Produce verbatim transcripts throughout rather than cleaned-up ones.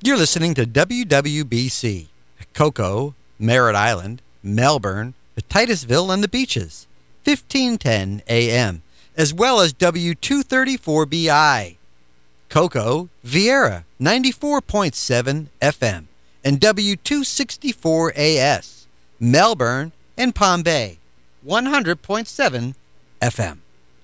You're listening to W W B C, Cocoa, Merritt Island, Melbourne, Titusville, and the Beaches, fifteen ten A M, as well as W two thirty-four B I, Cocoa, Vieira, ninety-four point seven F M, and W two sixty-four A S, Melbourne and Palm Bay, one hundred point seven F M.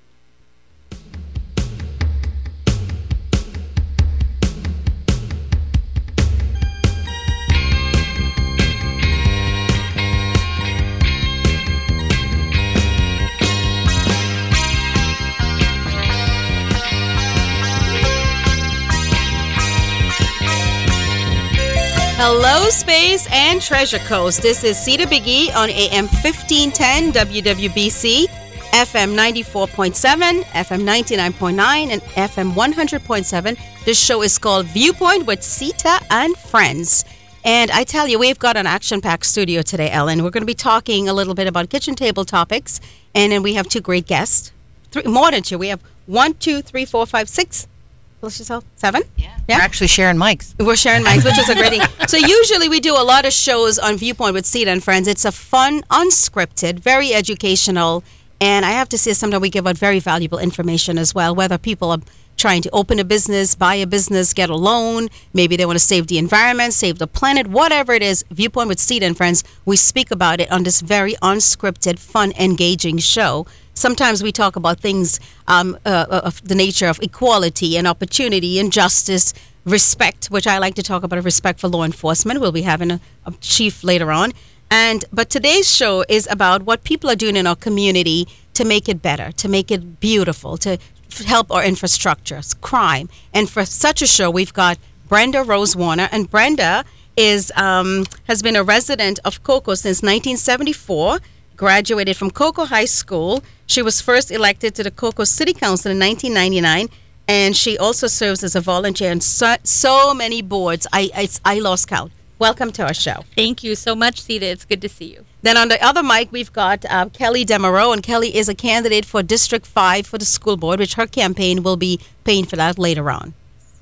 Hello, Space and Treasure Coast. This is Cedar Big E on A M fifteen ten W W B C, F M ninety-four point seven, F M ninety-nine point nine, and F M one hundred point seven. This show is called Viewpoint with Sita and Friends. And I tell you, we've got an action-packed studio today, Ellen. We're going to be talking a little bit about kitchen table topics, and then we have two great guests. Three, more than two. We have one, two, three, four, five, six. Yourself? Seven? Yeah. yeah. We're actually sharing mics. We're sharing mics, which is a great thing. So usually we do a lot of shows on Viewpoint with Sita and Friends. It's a fun, unscripted, very educational, and I have to say sometimes we give out very valuable information as well, whether people are trying to open a business, buy a business, get a loan, maybe they want to save the environment, save the planet, whatever it is, Viewpoint with Sita and Friends, we speak about it on this very unscripted, fun, engaging show. Sometimes we talk about things um, uh, of the nature of equality and opportunity and justice, respect, which I like to talk about, respect for law enforcement. We'll be having a, a chief later on. And but today's show is about what people are doing in our community to make it better, to make it beautiful, to f- help our infrastructure, crime. And for such a show, we've got Brenda Rose Warner. And Brenda is um, has been a resident of Cocoa since nineteen seventy-four. Graduated from Cocoa High School. She was first elected to the Cocoa City Council in nineteen ninety-nine, and she also serves as a volunteer on so, so many boards. I, I I lost count. Welcome to our show. Thank you so much, Sita. It's good to see you. Then on the other mic, we've got uh, Kelly Demereau, and Kelly is a candidate for District five for the school board, which her campaign will be paying for that later on.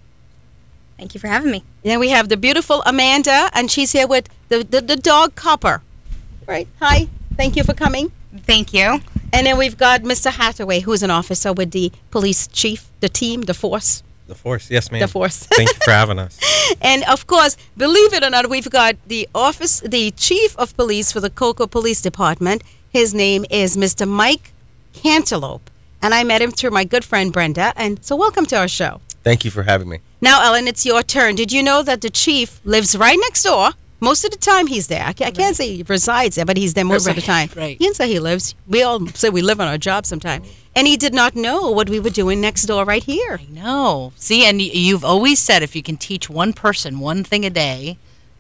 Thank you for having me. Then we have the beautiful Amanda, and she's here with the, the, the dog Copper. Right. Hi. Thank you for coming. Thank you. And then we've got Mister Hathaway, who's an officer with the police chief, the team, the force. The force, yes, ma'am. The force. Thank you for having us. And of course, believe it or not, we've got the office, the chief of police for the Cocoa Police Department. His name is Mister Mike Cantaloupe, and I met him through my good friend Brenda. And so, welcome to our show. Thank you for having me. Now, Ellen, it's your turn. Did you know that the chief lives right next door? Most of the time he's there. I can't, I can't say he resides there, but he's there most right, of the time. Right. He didn't say he lives. We all say we live on our job sometime. And he did not know what we were doing next door right here. I know. See, and y- you've always said if you can teach one person one thing a day,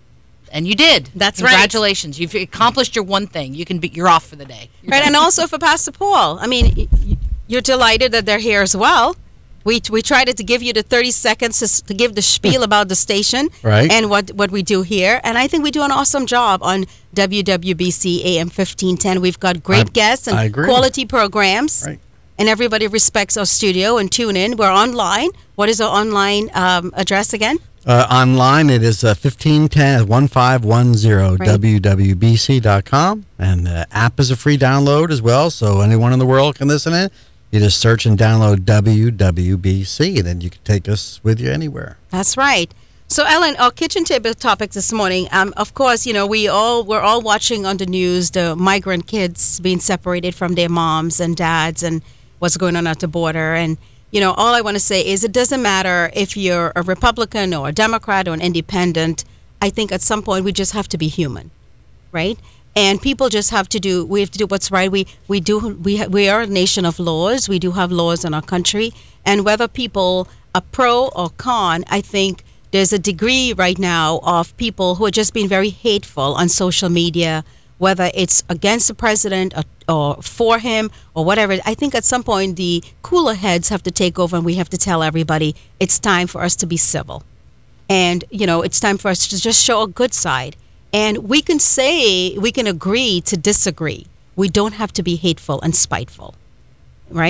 and you did. That's Congratulations. Right. You've accomplished your one thing. You can be, you're off for the day. You're right, done. and also for Pastor Paul. I mean, y- y- you're delighted that they're here as well. We we tried to give you the thirty seconds to, to give the spiel about the station right. and what, what we do here. And I think we do an awesome job on W W B C A M fifteen ten. We've got great I, guests and quality programs. Right. And everybody respects our studio and tune in. We're online. What is our online um, address again? Uh, online, it is uh, fifteen ten, fifteen ten, Right. W W B C dot com. And the app is a free download as well, so anyone in the world can listen in. You just search and download W W B C, and then you can take us with you anywhere. That's right. So, Ellen, our kitchen table topic this morning. Um, of course, you know we all we're all watching on the news the migrant kids being separated from their moms and dads, and what's going on at the border. And you know, all I want to say is it doesn't matter if you're a Republican or a Democrat or an independent. I think at some point we just have to be human, right? And people just have to do, we have to do what's right. We we do, we ha, we are a nation of laws. We do have laws in our country. And whether people are pro or con, I think there's a degree right now of people who are just being very hateful on social media, whether it's against the president or, or for him or whatever. I think at some point the cooler heads have to take over and we have to tell everybody it's time for us to be civil. And, you know, it's time for us to just show a good side. And we can say, we can agree to disagree. We don't have to be hateful and spiteful, right?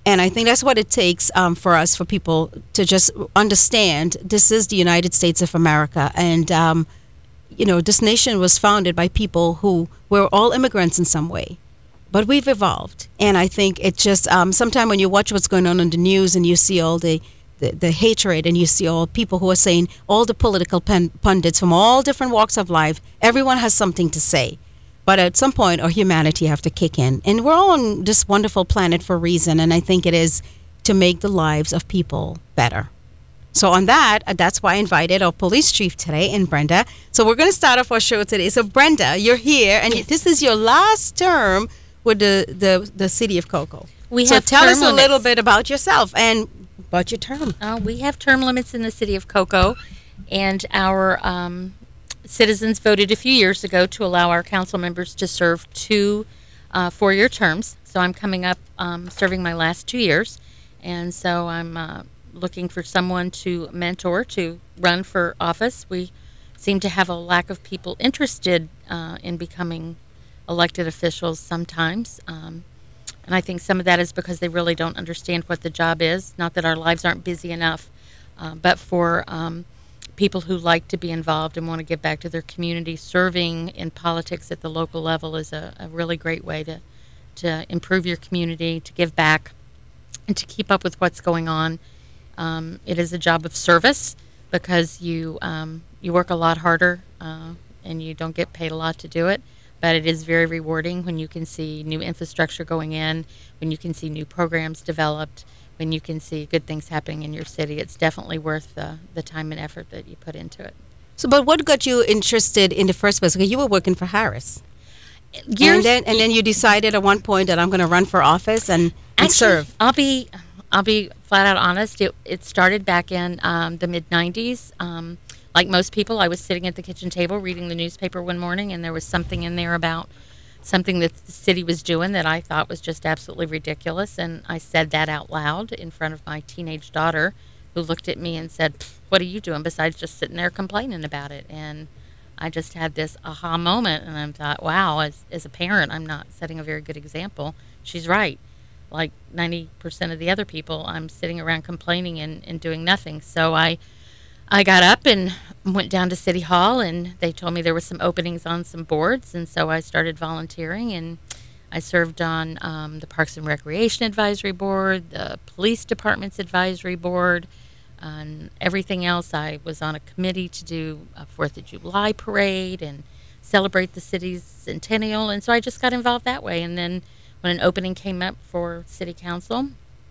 And I think that's what it takes um, for us, for people to just understand this is the United States of America. And, um, you know, this nation was founded by people who were all immigrants in some way. But we've evolved. And I think it just, um, sometimes when you watch what's going on in the news and you see all the, the, the hatred, and you see all people who are saying, all the political pun- pundits from all different walks of life, everyone has something to say. But at some point, our humanity have to kick in. And we're all on this wonderful planet for a reason. And I think it is to make the lives of people better. So on that, uh, that's why I invited our police chief today, and Brenda. So we're going to start off our show today. So Brenda, you're here, and Yes. this is your last term with the, the, the city of Cocoa. We so have tell term us a limits. little bit about yourself and about your term. Uh, we have term limits in the city of Cocoa, and our um, citizens voted a few years ago to allow our council members to serve two uh, four-year terms. So I'm coming up um, serving my last two years, and so I'm uh, looking for someone to mentor to run for office. We seem to have a lack of people interested uh, in becoming elected officials sometimes. Um, and I think some of that is because they really don't understand what the job is. Not that our lives aren't busy enough, uh, but for um, people who like to be involved and want to give back to their community, serving in politics at the local level is a, a really great way to, to improve your community, to give back, and to keep up with what's going on. Um, it is a job of service because you um, you work a lot harder uh, and you don't get paid a lot to do it. But it is very rewarding when you can see new infrastructure going in, when you can see new programs developed, when you can see good things happening in your city. It's definitely worth the, the time and effort that you put into it. So, but what got you interested in the first place? Because you were working for Harris. Years, and then and then you decided at one point that I'm going to run for office and, and Actually, serve. I'll be, I'll be flat out honest. It, it started back in um, the mid nineties. Um, like most people, I was sitting at the kitchen table reading the newspaper one morning, and there was something in there about something that the city was doing that I thought was just absolutely ridiculous. And I said that out loud in front of my teenage daughter, who looked at me and said, "What are you doing besides just sitting there complaining about it?" And I just had this aha moment, and I thought, wow, as, as a parent, I'm not setting a very good example. She's right. Like ninety percent of the other people, I'm sitting around complaining and, and doing nothing. So I I got up and went down to City Hall, and they told me there were some openings on some boards, and so I started volunteering, and I served on um, the Parks and Recreation Advisory Board, the Police Department's Advisory Board, and everything else. I was on a committee to do a Fourth of July parade and celebrate the city's centennial, and so I just got involved that way. And then when an opening came up for City Council,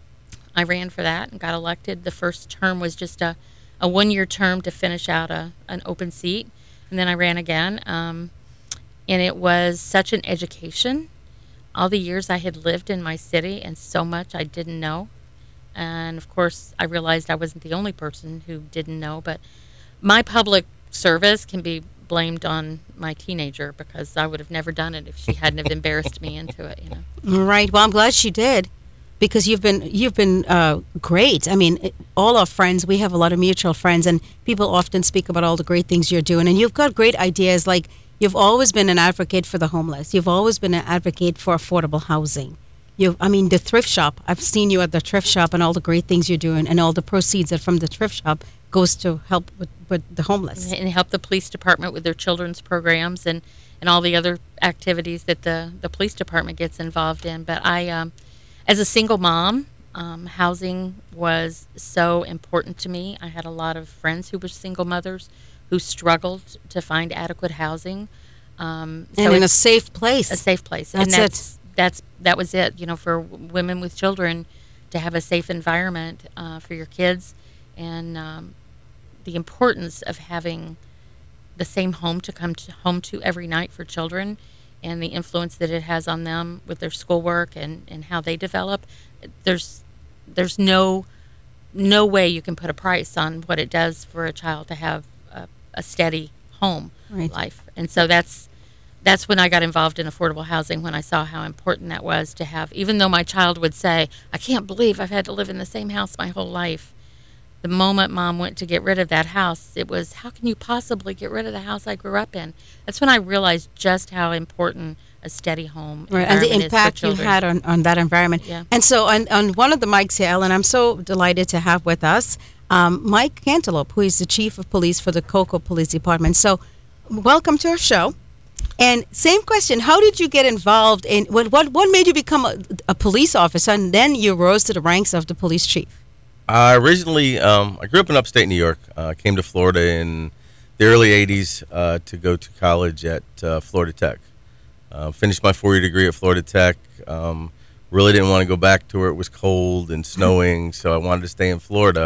I ran for that and got elected. The first term was just a a one-year term to finish out a an open seat, and then I ran again. Um, and it was such an education. All the years I had lived in my city, and so much I didn't know. And of course, I realized I wasn't the only person who didn't know. But my public service can be blamed on my teenager, because I would have never done it if she hadn't have embarrassed me into it. You know. Right. Well, I'm glad she did, because you've been you've been uh, great. I mean, it, all our friends, we have a lot of mutual friends, and people often speak about all the great things you're doing, and you've got great ideas. Like, you've always been an advocate for the homeless. You've always been an advocate for affordable housing. You, I mean, the thrift shop. I've seen you at the thrift shop and all the great things you're doing, and all the proceeds that from the thrift shop goes to help with, with the homeless. And help the police department with their children's programs and, and all the other activities that the, the police department gets involved in. But I, um, as a single mom, um, housing was so important to me. I had a lot of friends who were single mothers who struggled to find adequate housing. Um, so and in a it's safe place. a safe place. That's and that's, that's, that was it, you know, for w- women with children to have a safe environment uh, for your kids. And um, the importance of having the same home to come to home to every night for children, and the influence that it has on them with their schoolwork and, and how they develop. There's there's no no way you can put a price on what it does for a child to have a, a steady home Right. life. And so that's that's when I got involved in affordable housing, when I saw how important that was to have. Even though my child would say, "I can't believe I've had to live in the same house my whole life," the moment Mom went to get rid of that house, it was, how can you possibly get rid of the house I grew up in? That's when I realized just how important a steady home Right, and the environment is for impact you children. had on, on that environment. Yeah. And so on, on one of the mics here, Ellen, I'm so delighted to have with us um, Mike Cantaloupe, who is the chief of police for the Cocoa Police Department. So welcome to our show. And same question, how did you get involved in, what, what, what made you become a, a police officer and then you rose to the ranks of the police chief? I originally, um, I grew up in upstate New York. Uh, came to Florida in the early eighties uh, to go to college at uh, Florida Tech. Uh, finished my four-year degree at Florida Tech. Um, really didn't want to go back to where it was cold and snowing, so I wanted to stay in Florida.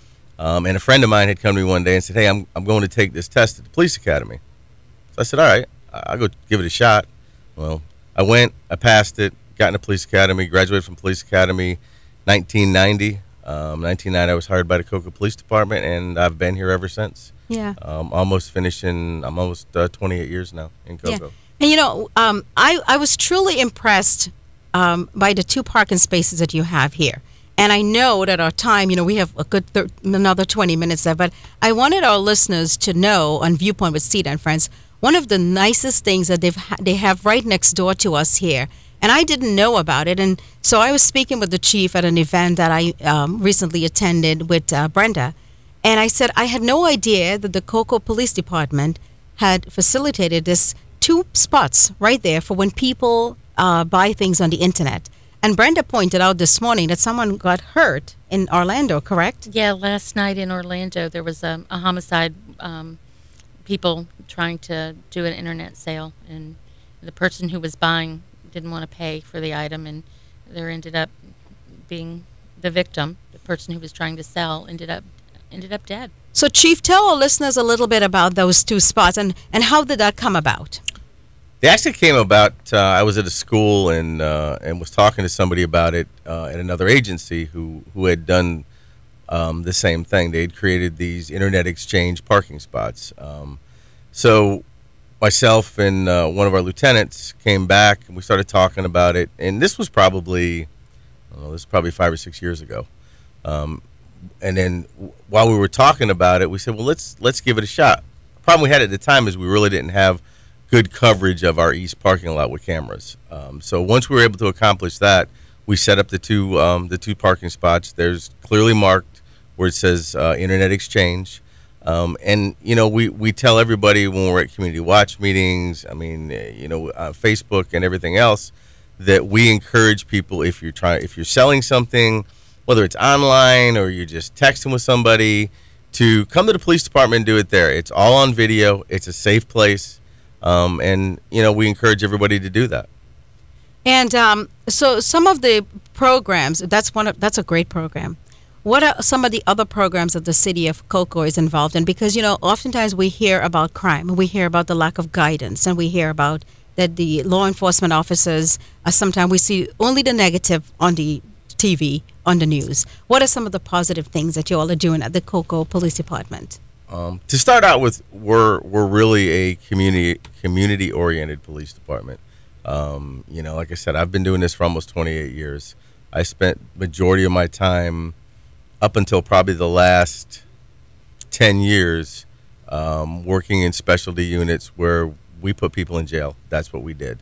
Um, and a friend of mine had come to me one day and said, hey, I'm, I'm going to take this test at the police academy. So I said, all right, I'll go give it a shot. Well, I went, I passed it, got into police academy, graduated from police academy nineteen ninety. Um, nineteen ninety, I was hired by the Cocoa Police Department, and I've been here ever since. Yeah. Um, almost finishing, I'm almost uh, twenty-eight years now in Cocoa. Yeah. And you know, um, I, I was truly impressed um, by the two parking spaces that you have here. And I know that our time, you know, we have a good thir- another twenty minutes there, but I wanted our listeners to know on Viewpoint with Sita and Friends, one of the nicest things that they've ha- they have right next door to us here. And I didn't know about it. And so I was speaking with the chief at an event that I um, recently attended with uh, Brenda. And I said, I had no idea that the Cocoa Police Department had facilitated this two spots right there for when people uh, buy things on the internet. And Brenda pointed out this morning that someone got hurt in Orlando, correct? Yeah, last night in Orlando, there was a, a homicide, um, people trying to do an internet sale, and the person who was buying didn't want to pay for the item, and there ended up being the victim, the person who was trying to sell, ended up ended up dead. So, Chief, tell our listeners a little bit about those two spots and, and how did that come about? They actually came about, uh, I was at a school and uh, and was talking to somebody about it uh, at another agency who, who had done um, the same thing. They had created these internet exchange parking spots. Um, so myself and uh, one of our lieutenants came back and we started talking about it. And this was probably, I don't know, this was probably five or six years ago. Um, and then while we were talking about it, we said, well, let's let's give it a shot. The problem we had at the time is we really didn't have good coverage of our east parking lot with cameras. Um, so once we were able to accomplish that, we set up the two um, the two parking spots. There's clearly marked where it says uh, Internet Exchange. Um, and, you know, we, we tell everybody when we're at community watch meetings, I mean, you know, uh, Facebook and everything else, that we encourage people, if you're trying, if you're selling something, whether it's online or you're just texting with somebody, to come to the police department and do it there. It's all on video. It's a safe place. Um, and, you know, we encourage everybody to do that. And um, so some of the programs, that's one of, that's a great program. What are some of the other programs that the city of Cocoa is involved in? Because, you know, oftentimes we hear about crime, we hear about the lack of guidance, and we hear about that the law enforcement officers, uh, sometimes we see only the negative on the T V, on the news. What are some of the positive things that you all are doing at the Cocoa Police Department? Um, to start out with, we're we're really a community community oriented police department. Um, you know, like I said, I've been doing this for almost twenty-eight years. I spent majority of my time up until probably the last ten years um, working in specialty units where we put people in jail. That's what we did.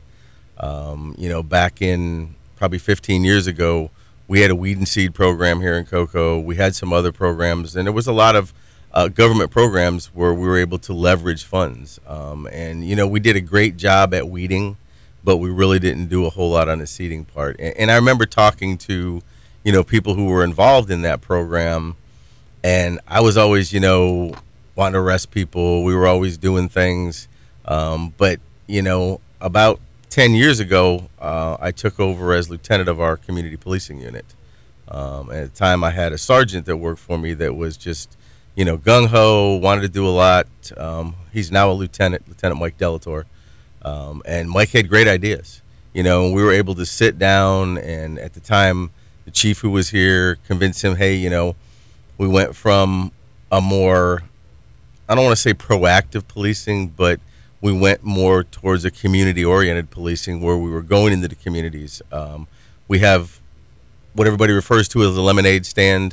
Um, you know, back in probably fifteen years ago, we had a weed and seed program here in Cocoa. We had some other programs, and there was a lot of uh, government programs where we were able to leverage funds. Um, and, you know, we did a great job at weeding, but we really didn't do a whole lot on the seeding part. And, and I remember talking to, you know, people who were involved in that program, and I was always, you know, wanting to arrest people. We were always doing things. Um, but, you know, about ten years ago, uh, I took over as lieutenant of our community policing unit. Um, and at the time, I had a sergeant that worked for me that was just, you know, gung-ho, wanted to do a lot. Um, he's now a lieutenant, Lieutenant Mike Delator. Um, and Mike had great ideas, you know, and we were able to sit down, and at the time, the chief who was here convinced him, hey, you know, we went from a more, I don't want to say proactive policing, but we went more towards a community-oriented policing where we were going into the communities. Um, we have what everybody refers to as a lemonade stand.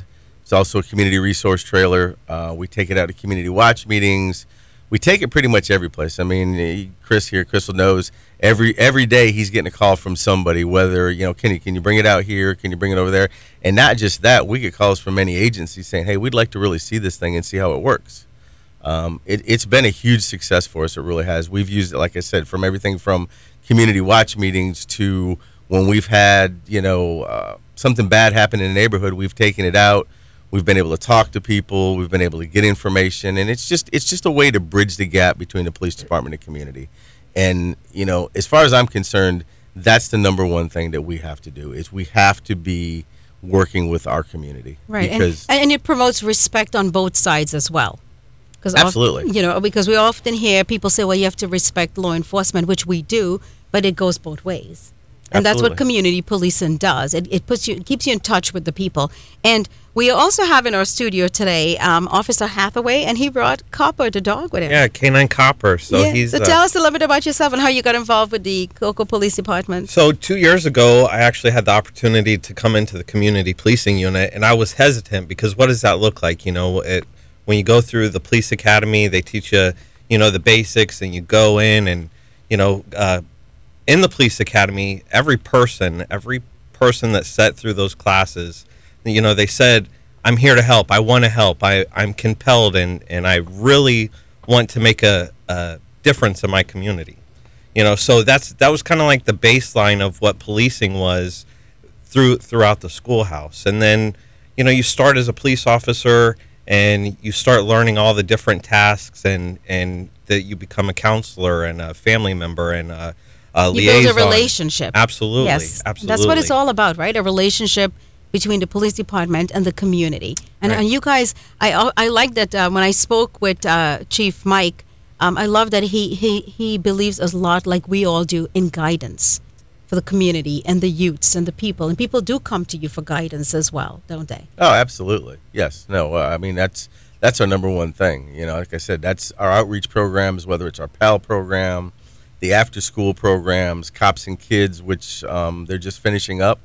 It's also a community resource trailer. Uh, we take it out to community watch meetings. We take it pretty much every place. I mean, he- Chris here, Crystal knows every every day he's getting a call from somebody. Whether you know, can you can you bring it out here? Can you bring it over there? And not just that, we get calls from many agencies saying, "Hey, we'd like to really see this thing and see how it works." Um, it, it's been a huge success for us. It really has. We've used it, like I said, from everything from community watch meetings to when we've had, you know, uh, something bad happen in the neighborhood, we've taken it out. We've been able to talk to people. We've been able to get information, and it's just it's just a way to bridge the gap between the police department and community. And you know, as far as I'm concerned, that's the number one thing that we have to do is we have to be working with our community, Right, because and, and it promotes respect on both sides as well. Because Absolutely. you know, because we often hear people say, "Well, you have to respect law enforcement," which we do, but it goes both ways, and that's what Absolutely. community policing does. It, it puts you, it keeps you in touch with the people. And we also have in our studio today um, Officer Hathaway, and he brought Copper, the dog, with him. Yeah, Canine Copper. So Yeah. he's So uh, tell us a little bit about yourself and how you got involved with the Cocoa Police Department. So two years ago, I actually had the opportunity to come into the community policing unit, and I was hesitant because what does that look like? You know, it when you go through the police academy, they teach you, you know, the basics, and you go in, and you know, uh, in the police academy, every person, every person that sat through those classes, you know, they said, "I'm here to help. I want to help. I I'm compelled, and and I really want to make a, a difference in my community." You know, so that's that was kind of like the baseline of what policing was through throughout the schoolhouse. And then, you know, you start as a police officer and you start learning all the different tasks, and and that you become a counselor and a family member and a, a You liaison. build a relationship. Absolutely, Yes, absolutely. that's what it's all about, right? A relationship between the police department and the community. And, Right. and you guys, I I like that uh, when I spoke with uh, Chief Mike, um, I love that he, he, he believes a lot like we all do in guidance for the community and the youths and the people. And people do come to you for guidance as well, don't they? Oh, absolutely. Yes. No, uh, I mean, that's that's our number one thing. You know, like I said, that's our outreach programs, whether it's our PAL program, the after school programs, Cops and Kids, which um, they're just finishing up.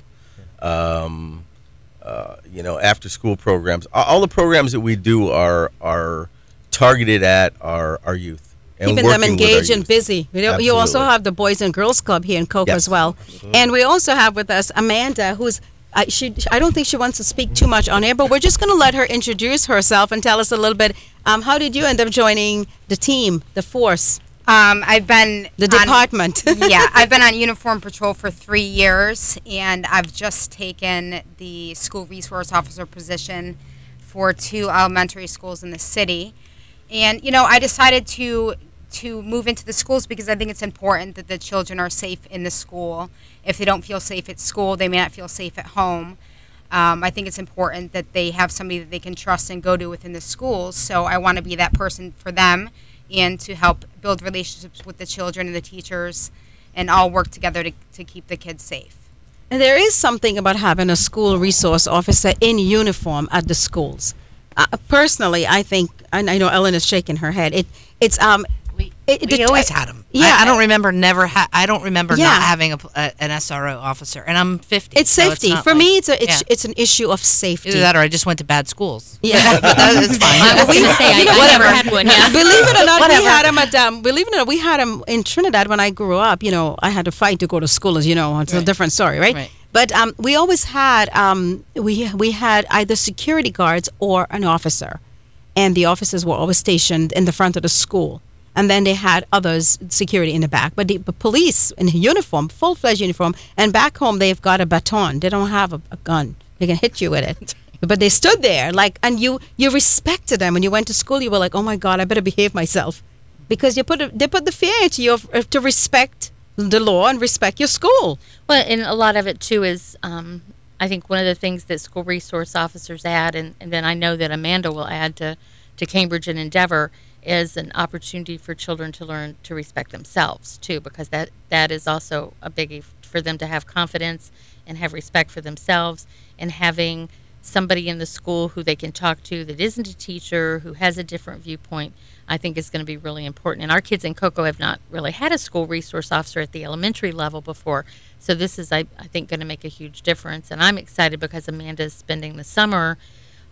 Um, uh, you know, after school programs. All, all the programs that we do are are targeted at our, our youth. And Keeping them working with our engaged and youth. busy. You, know, you also Absolutely. have the Boys and Girls Club here in Cocoa Yes. as well. And we also have with us Amanda, who's I, she, I don't think she wants to speak too much on air, but we're just going to let her introduce herself and tell us a little bit. Um, how did you end up joining the team, the force, Um, I've been the on- department? yeah, I've been on uniform patrol for three years, and I've just taken the school resource officer position for two elementary schools in the city. And you know, I decided to to move into the schools because I think it's important that the children are safe in the school. If they don't feel safe at school, they may not feel safe at home. Um, I think it's important that they have somebody that they can trust and go to within the schools. So I want to be that person for them, and to help build relationships with the children and the teachers, and all work together to, to keep the kids safe. And there is something about having a school resource officer in uniform at the schools. Uh, personally, I think, and I know Ellen is shaking her head. It it's um. We, It- we the- always I- had them. yeah, I, I don't I- remember never. Ha- I don't remember Yeah. not having a, a, an S R O officer, and I'm fifty. It's so safety not for like- me. It's a it's yeah. it's an issue of safety. Either that or I just went to bad schools. Yeah. but that, it's fine. I was going to say, I, I never had one, yeah. Believe it or not, we Whatever. had him at um, believe it or not, we had him in Trinidad when I grew up. You know, I had to fight to go to school, as you know. It's a Right. different story, right? Right. But um, we always had um, we we had either security guards or an officer, and the officers were always stationed in the front of the school, and then they had others security in the back. But the but police in uniform, full fledged uniform, and back home they've got a baton. They don't have a, a gun. They can hit you with it. But they stood there like, and you you respected them. When you went to school, you were like, oh my God, I better behave myself, because you put a, they put the fear into you of, of to respect the law and respect your school. Well, and a lot of it too is, um, I think one of the things that school resource officers add, and, and then I know that Amanda will add to, to Cambridge and Endeavor, is an opportunity for children to learn to respect themselves too, because that, that is also a biggie for them to have confidence and have respect for themselves, and having somebody in the school who they can talk to that isn't a teacher, who has a different viewpoint, I think is going to be really important. And our kids in Cocoa have not really had a school resource officer at the elementary level before. So this is, I, I think, going to make a huge difference. And I'm excited because Amanda is spending the summer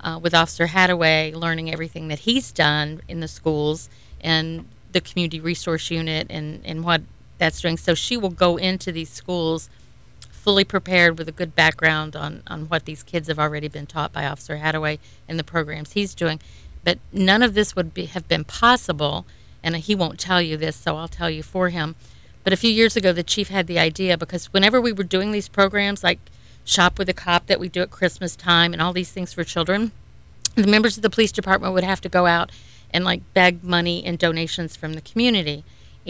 uh, with Officer Hadaway, learning everything that he's done in the schools and the community resource unit and, and what that's doing. So she will go into these schools fully prepared with a good background on, on what these kids have already been taught by Officer Hadaway and the programs he's doing. But none of this would be, have been possible, and he won't tell you this, so I'll tell you for him. But a few years ago, the chief had the idea, because whenever we were doing these programs, like Shop with a Cop that we do at Christmas time and all these things for children, the members of the police department would have to go out and like beg money and donations from the community.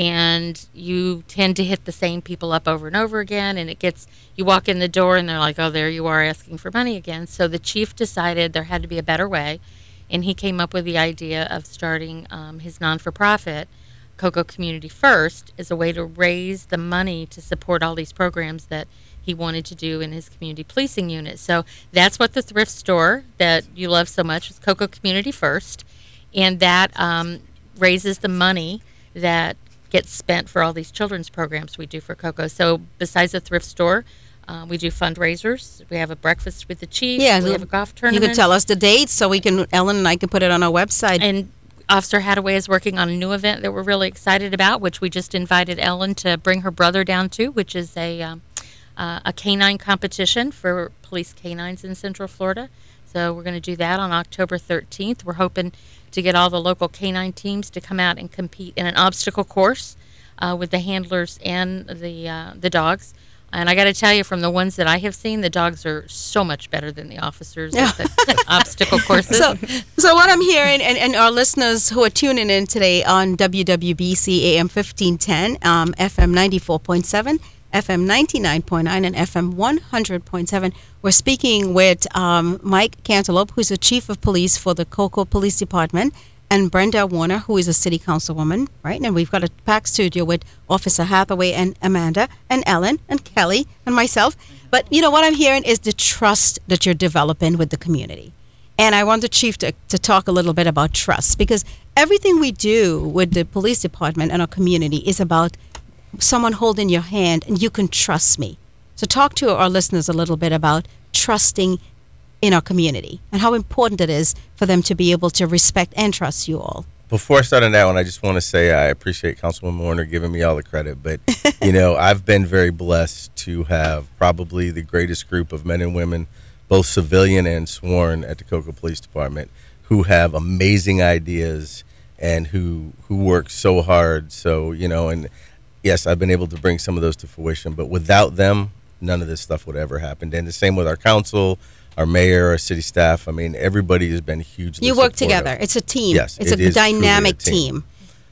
And you tend to hit the same people up over and over again, and it gets, you walk in the door and they're like, oh, there you are asking for money again. So the chief decided there had to be a better way, and he came up with the idea of starting um, his non-for-profit, Cocoa Community First, as a way to raise the money to support all these programs that he wanted to do in his community policing unit. So that's what the thrift store that you love so much is, Cocoa Community First, and that um, raises the money that gets spent for all these children's programs we do for Cocoa. So besides the thrift store, uh, we do fundraisers. We have a breakfast with the chief. Yeah, we so have a golf You tournament. can tell us the dates so we can, Ellen and I can put it on our website. And Officer Hadaway is working on a new event that we're really excited about, which we just invited Ellen to bring her brother down to, which is a um, uh, a canine competition for police canines in Central Florida. So we're going to do that on October thirteenth. We're hoping to get all the local canine teams to come out and compete in an obstacle course uh, with the handlers and the uh, the dogs. And I got to tell you, from the ones that I have seen, the dogs are so much better than the officers at the obstacle courses. So, so what I'm hearing, and, and our listeners who are tuning in today on W W B C A M fifteen ten, um, F M ninety-four point seven, F M ninety-nine point nine, and F M one hundred point seven, we're speaking with um, Mike Cantaloupe, who's the chief of police for the Cocoa Police Department, and Brenda Warner, who is a city councilwoman, right? And we've got a packed studio with Officer Hathaway and Amanda and Ellen and Kelly and myself. But, you know, what I'm hearing is the trust that you're developing with the community. And I want the chief to, to talk a little bit about trust, because everything we do with the police department and our community is about someone holding your hand and you can trust me. So talk to our listeners a little bit about trusting in our community and how important it is for them to be able to respect and trust you all. Before I start on that one, I just want to say I appreciate Councilwoman Warner giving me all the credit. But, you know, I've been very blessed to have probably the greatest group of men and women, both civilian and sworn, at the Cocoa Police Department, who have amazing ideas and who who work so hard. So, you know, and yes, I've been able to bring some of those to fruition. But without them, none of this stuff would ever happen. And the same with our council, our mayor, our city staff. I mean, everybody has been hugely You work supportive. together. It's a team. Yes, it's it a is truly a dynamic team. team.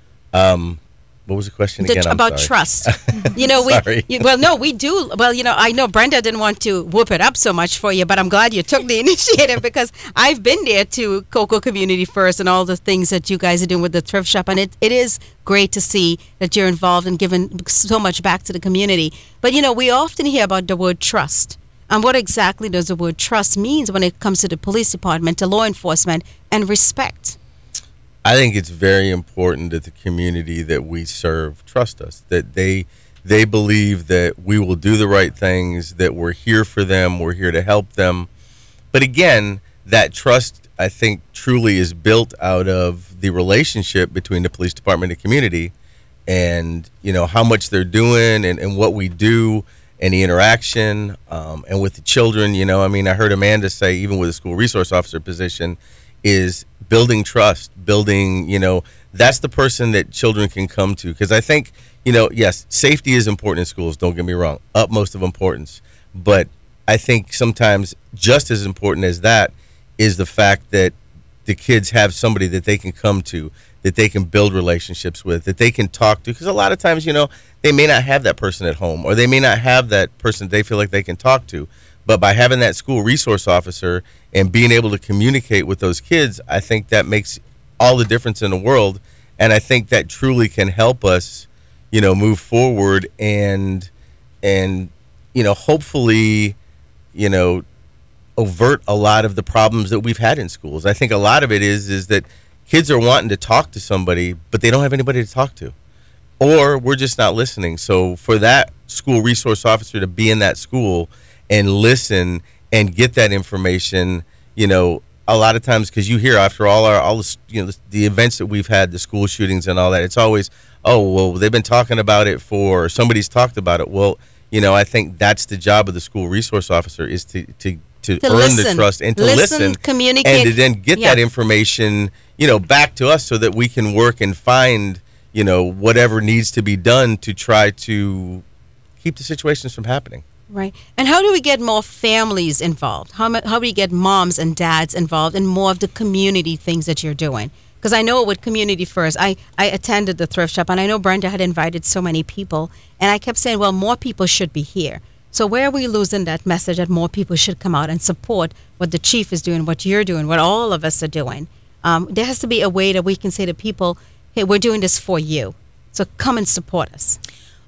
Um, what was the question The- again? I'm about sorry. trust. You know, we Sorry. you, well, no, we do. Well, you know, I know Brenda didn't want to whoop it up so much for you, but I'm glad you took the initiative, because I've been there to Cocoa Community First and all the things that you guys are doing with the thrift shop, and it, it is great to see that you're involved and giving so much back to the community. But you know, we often hear about the word trust. And what exactly does the word trust means when it comes to the police department, to law enforcement, and respect? I think it's very important that the community that we serve trust us, that they they believe that we will do the right things, that we're here for them, we're here to help them. But again, that trust, I think, truly is built out of the relationship between the police department and community, and, you know, how much they're doing and, and what we do, and the interaction, um, and with the children. You know, I mean, I heard Amanda say, even with a school resource officer position, is building trust, building, you know, that's the person that children can come to. Because I think, you know, yes, safety is important in schools, don't get me wrong, utmost of importance. But I think sometimes just as important as that is the fact that the kids have somebody that they can come to, that they can build relationships with, that they can talk to. Because a lot of times, you know, they may not have that person at home, or they may not have that person they feel like they can talk to. But by having that school resource officer and being able to communicate with those kids, I think that makes all the difference in the world. And I think that truly can help us, you know, move forward and, and, you know, hopefully, you know, avert a lot of the problems that we've had in schools. I think a lot of it is, is that kids are wanting to talk to somebody, but they don't have anybody to talk to, or we're just not listening. So for that school resource officer to be in that school and listen and get that information, you know, a lot of times, because you hear after all our all the you know the, the events that we've had, the school shootings and all that, it's always, oh well, they've been talking about it for somebody's talked about it. Well, you know, I think that's the job of the school resource officer is to to to, To earn listen. the trust and to Listen, listen, communicate. and to then get Yeah. that information, you know, back to us so that we can work and find, you know, whatever needs to be done to try to keep the situations from happening. Right. And how do we get more families involved? How, mu- how do we get moms and dads involved in more of the community things that you're doing? Because I know with Community First, I, I attended the thrift shop, and I know Brenda had invited so many people, and I kept saying, well, more people should be here. So where are we losing that message that more people should come out and support what the chief is doing, what you're doing, what all of us are doing? Um, there has to be a way that we can say to people, hey, we're doing this for you. So come and support us.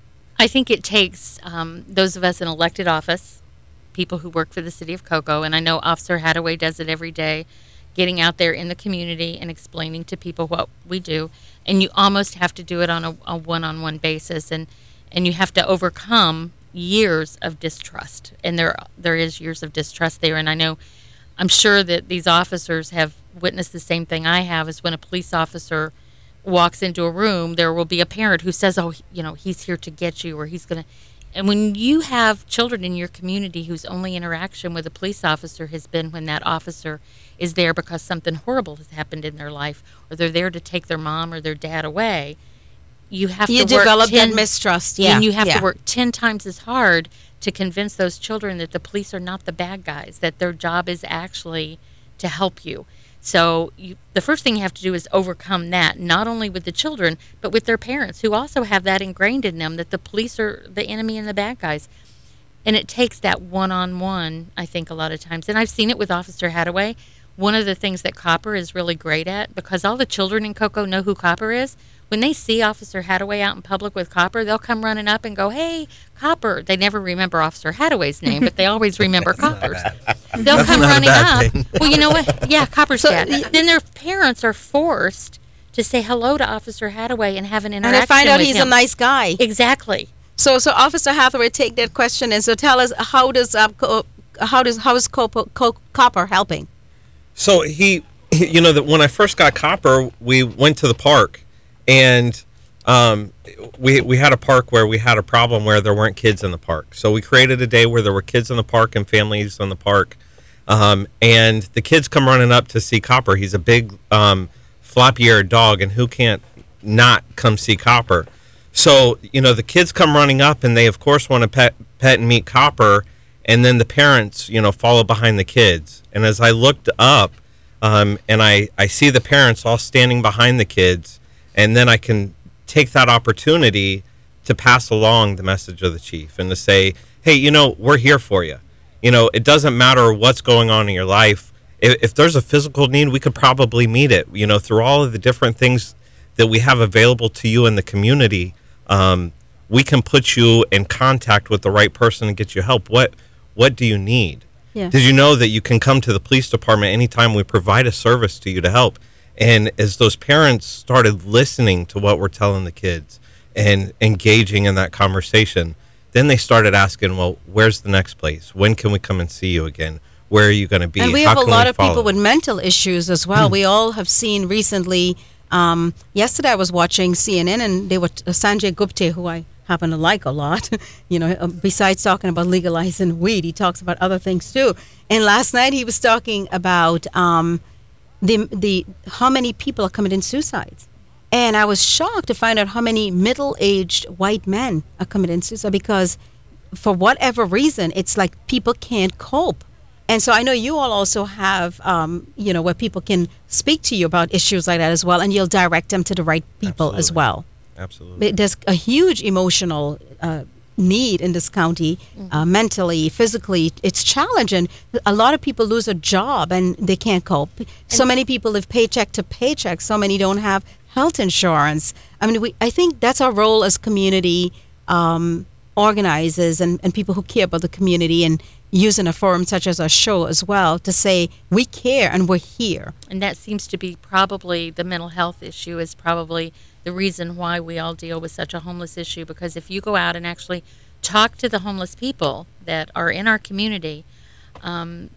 I think it takes um, those of us in elected office, people who work for the city of Cocoa, and I know Officer Hadaway does it every day, getting out there in the community and explaining to people what we do. And you almost have to do it on a, a one-on-one basis, and, and you have to overcome years of distrust. And there there is years of distrust there. And I know, I'm sure that these officers have witnessed the same thing I have, is when a police officer walks into a room, there will be a parent who says, oh, you know, he's here to get you, or he's going to. And when you have children in your community whose only interaction with a police officer has been when that officer is there because something horrible has happened in their life, or they're there to take their mom or their dad away, you have You to work develop ten, that mistrust. Yeah. and you have yeah. to work ten times as hard to convince those children that the police are not the bad guys, that their job is actually to help you. So you, the first thing you have to do is overcome that, not only with the children, but with their parents, who also have that ingrained in them, that the police are the enemy and the bad guys. And it takes that one-on-one, I think, a lot of times. And I've seen it with Officer Hadaway. One of the things that Copper is really great at, because all the children in Cocoa know who Copper is, when they see Officer Hadaway out in public with Copper, they'll come running up and go, hey, Copper. They never remember Officer Hadaway's name, but they always remember Copper's. They'll That's come not a running bad up. thing. Well, you know what? Yeah, Copper's So, dad. y- Then their parents are forced to say hello to Officer Hadaway and have an And interaction I find out with he's him. a nice guy. Exactly. So, so Officer Hathaway, take that question and so tell us how does uh, co- how does how is Copo, Co- Copper helping? So he, you know, that when I first got Copper, we went to the park, and um, we we had a park where we had a problem where there weren't kids in the park. So we created a day where there were kids in the park and families in the park, um, and the kids come running up to see Copper. He's a big, um, floppy-eared dog, and who can't not come see Copper? So, you know, the kids come running up, and they, of course, want to pet, pet and meet Copper, and then the parents, you know, follow behind the kids. And as I looked up, um, and I, I see the parents all standing behind the kids, and then I can take that opportunity to pass along the message of the chief and to say, hey, you know, we're here for you. You know, it doesn't matter what's going on in your life. If, if there's a physical need, we could probably meet it, you know, through all of the different things that we have available to you in the community. Um, we can put you in contact with the right person and get you help. What what do you need? Yeah. Did you know that you can come to the police department anytime we provide a service to you to help? And as those parents started listening to what we're telling the kids and engaging in that conversation, then they started asking, well, where's the next place? When can we come and see you again? Where are you going to be? And we How have a can lot we of people follow? with mental issues as well. We all have seen recently. Um, yesterday, I was watching C N N, and they were uh, Sanjay Gupta, who I happen to like a lot. you know, uh, besides talking about legalizing weed, he talks about other things too. And last night, he was talking about um, the the how many people are committing suicides. And I was shocked to find out how many middle-aged white men are committing suicide because, for whatever reason, it's like people can't cope. And so I know you all also have, um, you know, where people can speak to you about issues like that as well, and you'll direct them to the right people as Absolutely. well. Absolutely. But there's a huge emotional uh, need in this county, uh, mentally, physically. It's challenging. A lot of people lose a job and they can't cope. So many people live paycheck to paycheck. So many don't have health insurance. I mean, we, I think that's our role as community um, organizers and, and people who care about the community, and using a forum such as our show as well to say we care and we're here. And that seems to be probably the mental health issue is probably the reason why we all deal with such a homeless issue. Because if you go out and actually talk to the homeless people that are in our community, um,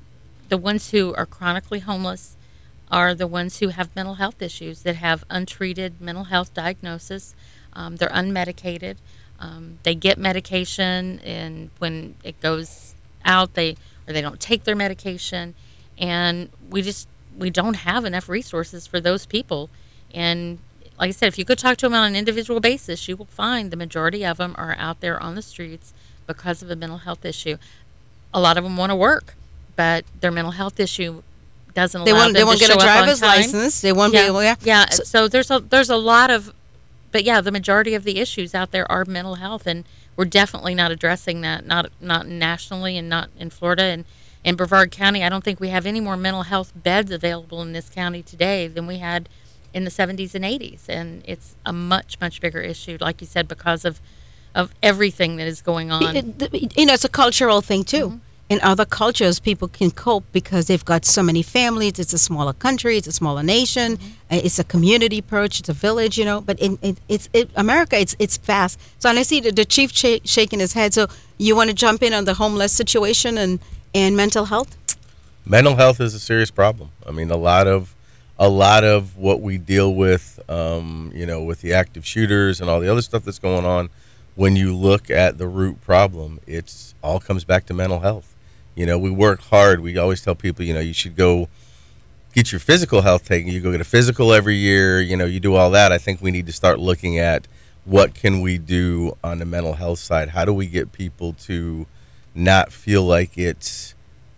the ones who are chronically homeless are the ones who have mental health issues, that have untreated mental health diagnosis. Um, they're unmedicated. Um, they get medication, and when it goes out, they or they don't take their medication, and we just we don't have enough resources for those people. And like I said, if you could talk to them on an individual basis, you will find the majority of them are out there on the streets because of a mental health issue. A lot of them want to work, but their mental health issue doesn't allow They won't. them They won't to get a show up on driver's time. license. They won't Yeah, be able. Yeah. yeah. So- So, there's a there's a lot of, but yeah, the majority of the issues out there are mental health, and we're definitely not addressing that. Not not nationally, and not in Florida, and in Brevard County. I don't think we have any more mental health beds available in this county today than we had in the seventies and eighties, and it's a much much bigger issue, like you said, because of of everything that is going on. It- it- you know, it's a cultural thing too. Mm-hmm. In other cultures, people can cope because they've got so many families. It's a smaller country. It's a smaller nation. Mm-hmm. uh, It's a community approach. It's a village. You know, but in, it, it's it, America. It's it's fast. So and I see the, the chief sh- shaking his head. So you want to jump in on the homeless situation and and mental health? Mental health is a serious problem. I mean, a lot of a lot of what we deal with, um, you know, with the active shooters and all the other stuff that's going on, when you look at the root problem, it's all comes back to mental health. You know, we work hard. We always tell people, you know, you should go get your physical health taken. You go get a physical every year. You know, you do all that. I think we need to start looking at what can we do on the mental health side. How do we get people to not feel like it's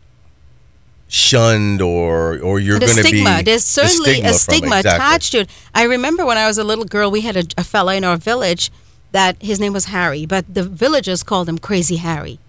shunned or or you're the going to be stigma. There's the certainly stigma a from stigma it. Exactly. attached to it. I remember when I was a little girl, we had a, a fella in our village that his name was Harry, but the villagers called him Crazy Harry,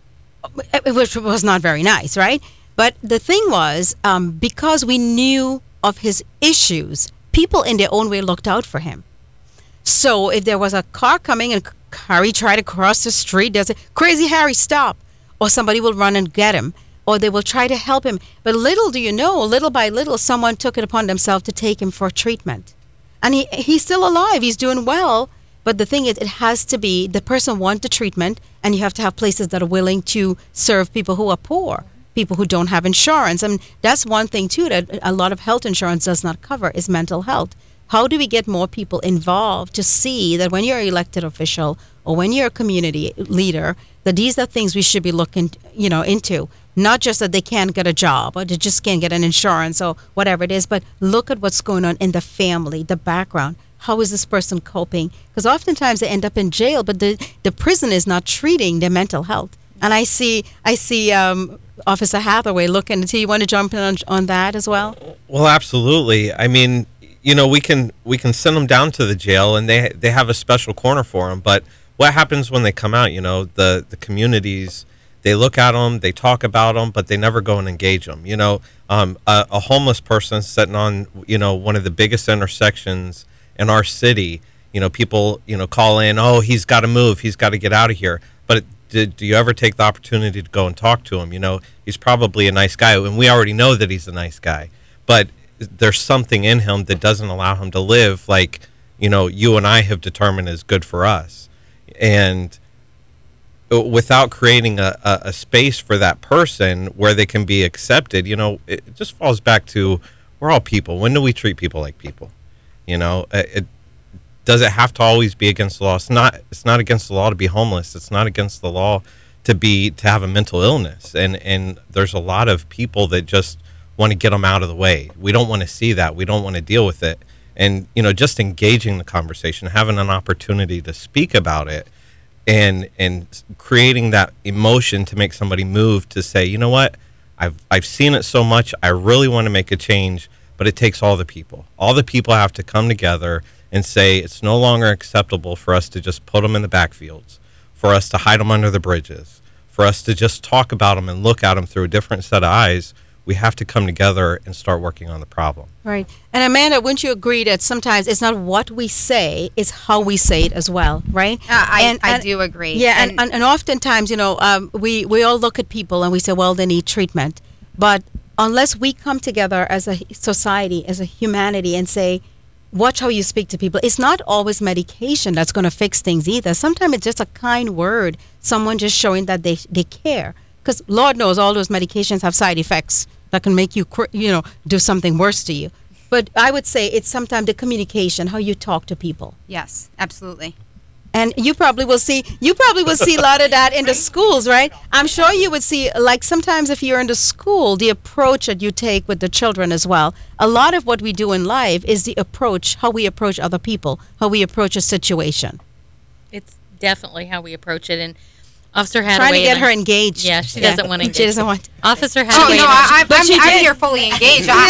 which was not very nice, right? But the thing was, um, because we knew of his issues, people in their own way looked out for him. So if there was a car coming and Harry tried to cross the street, they'll say, Crazy Harry, stop. Or somebody will run and get him. Or they will try to help him. But little do you know, little by little, someone took it upon themselves to take him for treatment. And he he's still alive. He's doing well. But the thing is, it has to be, the person wants the treatment, and you have to have places that are willing to serve people who are poor, people who don't have insurance. I mean, that's one thing, too, that a lot of health insurance does not cover is mental health. How do we get more people involved to see that when you're an elected official or when you're a community leader, that these are things we should be looking, you know, into? Not just that they can't get a job or they just can't get an insurance or whatever it is, but look at what's going on in the family, the background. How is this person coping? Because oftentimes they end up in jail, but the, the prison is not treating their mental health. And I see I see um, Officer Hathaway looking. Do you want to jump in on, on that as well? Well, absolutely. I mean, you know, we can we can send them down to the jail, and they they have a special corner for them. But what happens when they come out? You know, the the communities, they look at them, they talk about them, but they never go and engage them. You know, um, a, a homeless person sitting on, you know, one of the biggest intersections in our city, you know, people, you know, call in, oh, he's got to move, he's got to get out of here. But it, did, do you ever take the opportunity to go and talk to him? You know, he's probably a nice guy, and we already know that he's a nice guy. But there's something in him that doesn't allow him to live like, you know, you and I have determined is good for us. And without creating a, a, a space for that person where they can be accepted, you know, it just falls back to, we're all people. When do we treat people like people? You know, it, does it have to always be against the law? It's not. It's not against the law to be homeless. It's not against the law to be to have a mental illness. And and there's a lot of people that just want to get them out of the way. We don't want to see that. We don't want to deal with it. And you know, just engaging the conversation, having an opportunity to speak about it, and and creating that emotion to make somebody move to say, you know what, I've I've seen it so much. I really want to make a change. But it takes all the people. All the people have to come together and say it's no longer acceptable for us to just put them in the backfields, for us to hide them under the bridges, for us to just talk about them and look at them through a different set of eyes. We have to come together and start working on the problem. Right. And Amanda, wouldn't you agree that sometimes it's not what we say, it's how we say it as well, right? Uh, I, and, I and- do agree. Yeah, and, and, and oftentimes, you know, um, we, we all look at people and we say, well, they need treatment. But unless we come together as a society, as a humanity, and say, watch how you speak to people, it's not always medication that's going to fix things either. Sometimes it's just a kind word, someone just showing that they, they care. because Lord knows all those medications have side effects that can make you, cr- you know, do something worse to you. But I would say it's sometimes the communication, how you talk to people. Yes, absolutely. And you probably will see, you probably will see a lot of that in the schools, right? I'm sure you would see, like sometimes if you're in the school, the approach that you take with the children as well. A lot of what we do in life is the approach, how we approach other people, how we approach a situation. It's definitely how we approach it. And Officer Hadaway. Trying to get and her I- engaged. Yeah, she doesn't want to engage. She doesn't want. Officer Oh Hadaway. no, and I, I, But I'm, she I'm did. here fully engaged. I,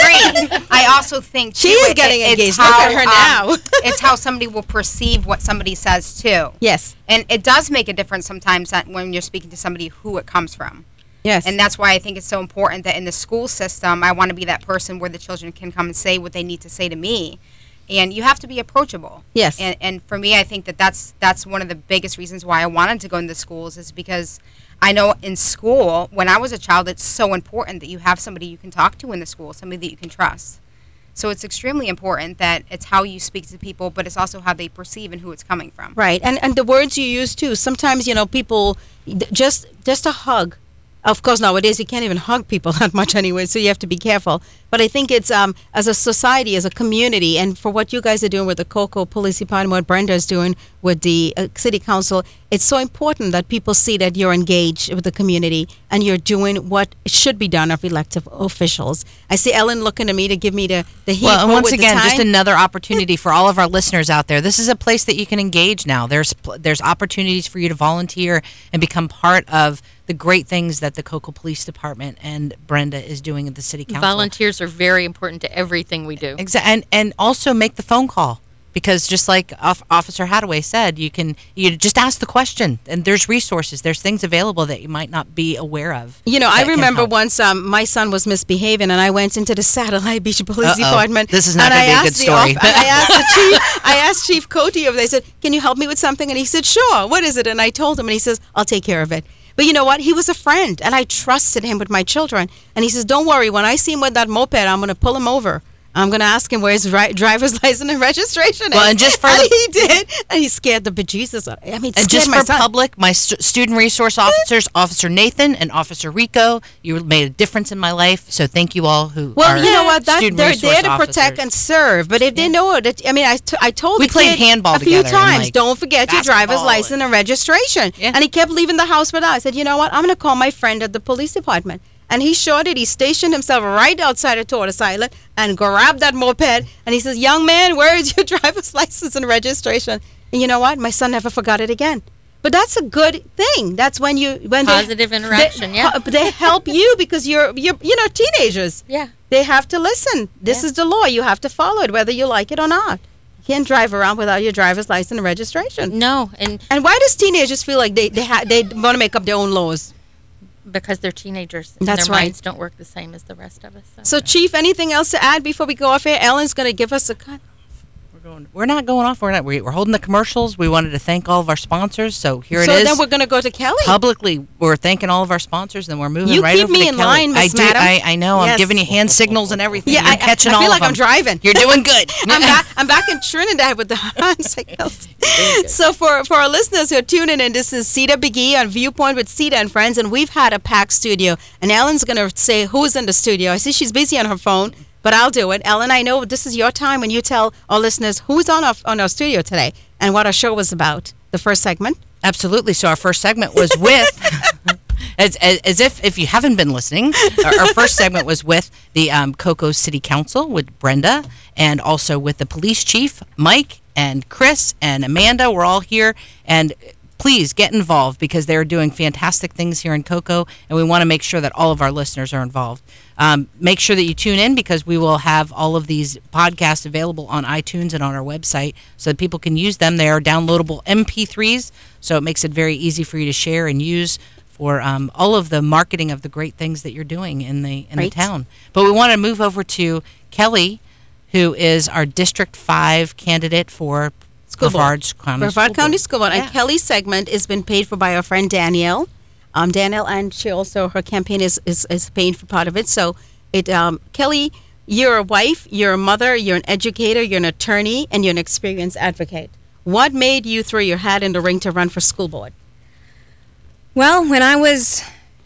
I agree. I also think She too, is it- getting it- engaged. it's Look how, at her um, now. it's how somebody will perceive what somebody says too. Yes. And it does make a difference sometimes that when you're speaking to somebody who it comes from. Yes. And that's why I think it's so important that in the school system, I want to be that person where the children can come and say what they need to say to me. And you have to be approachable. Yes. And, and for me, I think that that's, that's one of the biggest reasons why I wanted to go into schools is because I know in school, when I was a child, it's so important that you have somebody you can talk to in the school, somebody that you can trust. So it's extremely important that it's how you speak to people, but it's also how they perceive and who it's coming from. Right, and and the words you use too. Sometimes you know people th- just just a hug. Of course, nowadays you can't even hug people that much anyway, so you have to be careful. But I think it's um as a society, as a community, and for what you guys are doing with the Cocoa Police Department, what Brenda is doing with the uh, City Council, it's so important that people see that you're engaged with the community and you're doing what should be done of elected officials. I see Ellen looking at me to give me the the heat. Well, and once with the again, just time. another opportunity for all of our listeners out there. This is a place that you can engage now. There's pl- there's opportunities for you to volunteer and become part of the great things that the Cocoa Police Department and Brenda is doing at the City Council. Volunteers are very important to everything we do. Exa- and and also make the phone call, because just like Off- Officer Hadaway said, you can you just ask the question, and there's resources, there's things available that you might not be aware of. You know, I that can remember help. once um, my son was misbehaving, and I went into the Satellite Beach Police Uh-oh. Department. This is not and gonna I be a asked good the story. off- and I asked the chief. I asked Chief Cote of. They said, "Can you help me with something?" And he said, "Sure. What is it?" And I told him, and he says, "I'll take care of it." But you know what? He was a friend, and I trusted him with my children. And he says, "Don't worry. When I see him with that moped, I'm going to pull him over. I'm going to ask him where his ri- driver's license and registration is." Well, and just for and the- he did, and he scared the bejesus out of me. I mean, And scared just my for son. public, my stu- student resource officers, Officer Nathan and Officer Rico, you made a difference in my life. So thank you all who Well, are you know what? That, student they're resource there to protect officers. and serve. But if they know that, I mean, I, t- I told We the played kid handball a few together and, times. like, Don't forget your driver's basketball license and- and registration. Yeah. And he kept leaving the house without. I said, you know what? I'm going to call my friend at the police department. And he sure did. He stationed himself right outside of Tortoise Island and grabbed that moped. And he says, "Young man, where is your driver's license and registration?" And you know what? My son never forgot it again. But that's a good thing. That's when you when they- Positive interaction, they, yeah. They help you because you're you're you know teenagers. Yeah. They have to listen. This Yeah. is the law. You have to follow it, whether you like it or not. You can't drive around without your driver's license and registration. No, and And why does teenagers feel like they they ha- they want to make up their own laws? because they're teenagers and That's their right. minds don't work the same as the rest of us. So, Chief, anything else to add before we go off air? Ellen's going to give us a cut. We're going. We're not going off. We're not. we- We're holding the commercials. We wanted to thank all of our sponsors. So here so it is. then we're going to go to Kelly. Publicly, we're thanking all of our sponsors, and we're moving You right keep over me to in Kelly. line, Miss I do. Madam. I, I know. Yes. I'm giving you hand signals and everything. Yeah, You're I- I- catching I all feel of like I'm them. driving. You're doing good. I'm back. I'm back in Trinidad with the hand signals. So for for our listeners who are tuning in, this is Sita Biggie on Viewpoint with Sita and Friends, and we've had a packed studio. And Ellen's gonna say who's in the studio. I see she's busy on her phone, but I'll do it. Ellen, I know this is your time when you tell our listeners who's on our on our studio today and what our show was about. The first segment. Absolutely. So our first segment was with, as, as, as if if you haven't been listening, our, our first segment was with the um, Cocoa City Council with Brenda, and also with the police chief, Mike, and Chris, and Amanda. We're all here, and please get involved because they're doing fantastic things here in Cocoa, and we want to make sure that all of our listeners are involved. Um, make sure that you tune in because we will have all of these podcasts available on iTunes and on our website so that people can use them. They are downloadable M P threes, so it makes it very easy for you to share and use for um, all of the marketing of the great things that you're doing in the in Right. the town. But we want to move over to Kelly, who is our District five candidate for School Board. Brevard County Brevard School County Board. School Board. Yeah. And Kelly's segment has been paid for by our friend Danielle. Um, Danielle, and she also, her campaign is, is, is paying for part of it. So, it um, Kelly, you're a wife, you're a mother, you're an educator, you're an attorney, and you're an experienced advocate. What made you throw your hat in the ring to run for school board? Well, when I was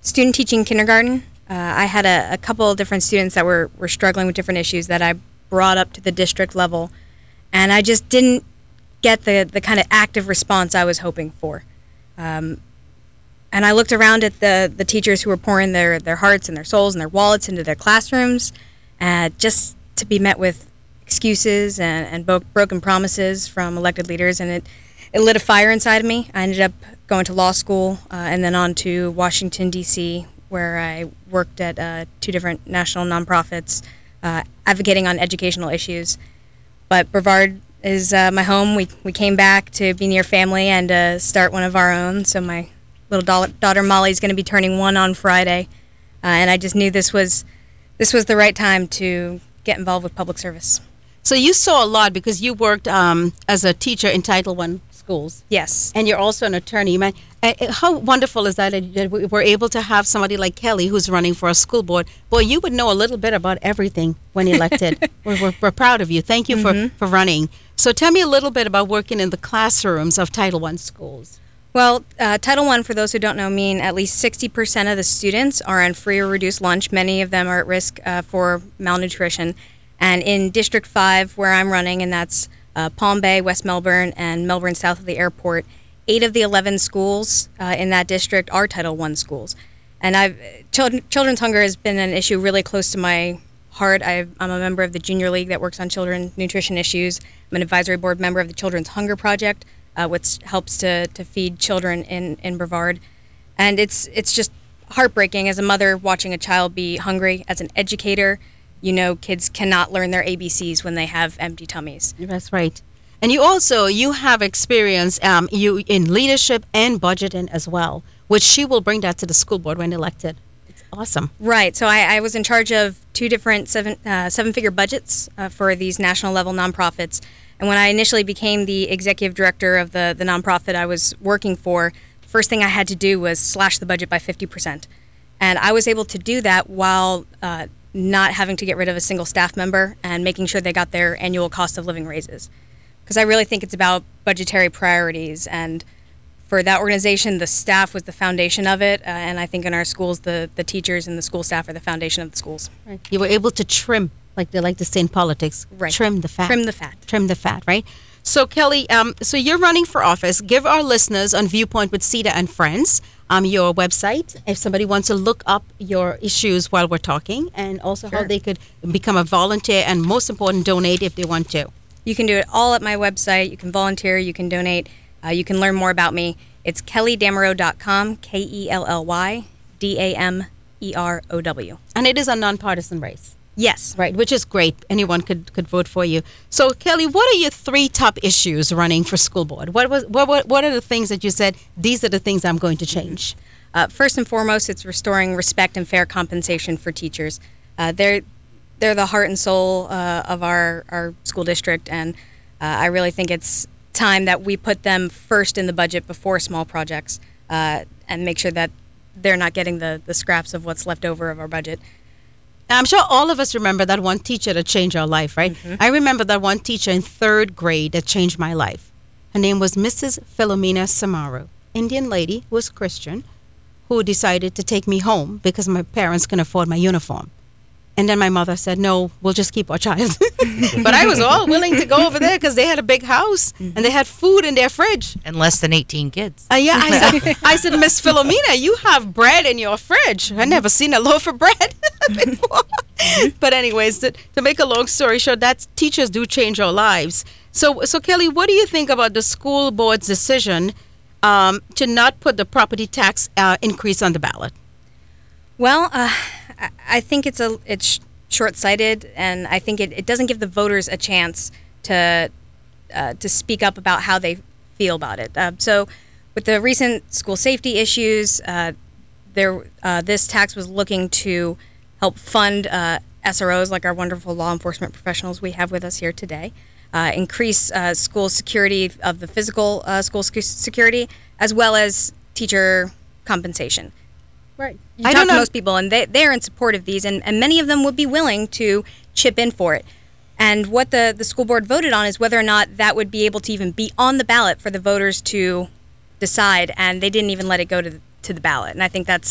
student teaching kindergarten. Uh, I had a, a couple of different students that were, were struggling with different issues that I brought up to the district level, and I just didn't get the, the kind of active response I was hoping for. Um, and I looked around at the, the teachers who were pouring their, their hearts and their souls and their wallets into their classrooms, uh, just to be met with excuses and, and bo- broken promises from elected leaders, and it, it lit a fire inside of me. I ended up going to law school uh, and then on to Washington, D C, where I worked at uh, two different national nonprofits uh, advocating on educational issues. But Brevard is uh, my home. We, we came back to be near family and uh, start one of our own. So my little da- daughter Molly is going to be turning one on Friday, uh, and I just knew this was this was the right time to get involved with public service. So you saw a lot because you worked um, as a teacher in Title One schools. Yes. And you're also an attorney. You might, uh, uh, how wonderful is that that we were able to have somebody like Kelly who's running for a school board? Boy, you would know a little bit about everything when elected. we're, we're, we're proud of you. Thank you Mm-hmm. for, for running. So tell me a little bit about working in the classrooms of Title One schools. Well, uh, Title One, for those who don't know, mean at least sixty percent of the students are on free or reduced lunch. Many of them are at risk uh, for malnutrition. And in District five, where I'm running, and that's uh, Palm Bay, West Melbourne, and Melbourne south of the airport, eight of the eleven schools uh, in that district are Title One schools. And I've children, children's hunger has been an issue really close to my heart. I've, I'm a member of the Junior League that works on children nutrition issues. I'm an advisory board member of the Children's Hunger Project, uh, which helps to, to feed children in, in Brevard. And it's it's just heartbreaking as a mother watching a child be hungry. As an educator, you know, kids cannot learn their A B Cs when they have empty tummies. That's right. And you also, you have experience um, you in leadership and budgeting as well, which she will bring that to the school board when elected. It's awesome. Right. So I, I was in charge of two different seven, uh, seven-figure budgets uh, for these national-level nonprofits. And when I initially became the executive director of the, the nonprofit I was working for, the first thing I had to do was slash the budget by fifty percent. And I was able to do that while uh, not having to get rid of a single staff member and making sure they got their annual cost of living raises. Because I really think it's about budgetary priorities, and for that organization, the staff was the foundation of it, uh, and I think in our schools, the, the teachers and the school staff are the foundation of the schools. Right. You were able to trim, like they like to say in politics, Right. trim the fat. Trim the fat. Trim the fat, right? So Kelly, um, so you're running for office. Give our listeners on Viewpoint with Sita and Friends um, your website if somebody wants to look up your issues while we're talking, and also how Sure. they could become a volunteer, and most important, donate if they want to. You can do it all at my website. You can volunteer. You can donate. Uh, you can learn more about me. It's kelly damerow dot com, K E L L Y D A M E R O W. And it is a nonpartisan race. Yes. Right, which is great. Anyone could, could vote for you. So, Kelly, what are your three top issues running for school board? What was what what, what are the things that you said, these are the things I'm going to change? Uh, first and foremost, it's restoring respect and fair compensation for teachers. Uh, they're they're the heart and soul uh, of our, our school district, and uh, I really think it's time that we put them first in the budget before small projects uh, and make sure that they're not getting the, the scraps of what's left over of our budget. I'm sure all of us remember that one teacher that changed our life, right? Mm-hmm. I remember that one teacher in third grade that changed my life. Her name was Missus Philomena Samaru, Indian lady who was Christian, who decided to take me home because my parents couldn't afford my uniform. And then my mother said, no, we'll just keep our child. But I was all willing to go over there because they had a big house and they had food in their fridge. And less than eighteen kids. Uh, yeah, I said, I said, Miss Philomena, you have bread in your fridge. I never seen a loaf of bread before. But anyways, to, to make a long story short, that teachers do change our lives. So, so Kelly, what do you think about the school board's decision um, to not put the property tax uh, increase on the ballot? Well, uh, I- I think it's a it's short-sighted, and I think it, it doesn't give the voters a chance to uh, to speak up about how they feel about it. Uh, so, with the recent school safety issues, uh, there uh, this tax was looking to help fund uh, S R Os like our wonderful law enforcement professionals we have with us here today, uh, increase uh, school security of the physical uh, school sec- security, as well as teacher compensation. Right. You I talk don't to know. most people, and they, they're in support of these, and, and many of them would be willing to chip in for it. And what the, the school board voted on is whether or not that would be able to even be on the ballot for the voters to decide, and they didn't even let it go to the, to the ballot. And I think that's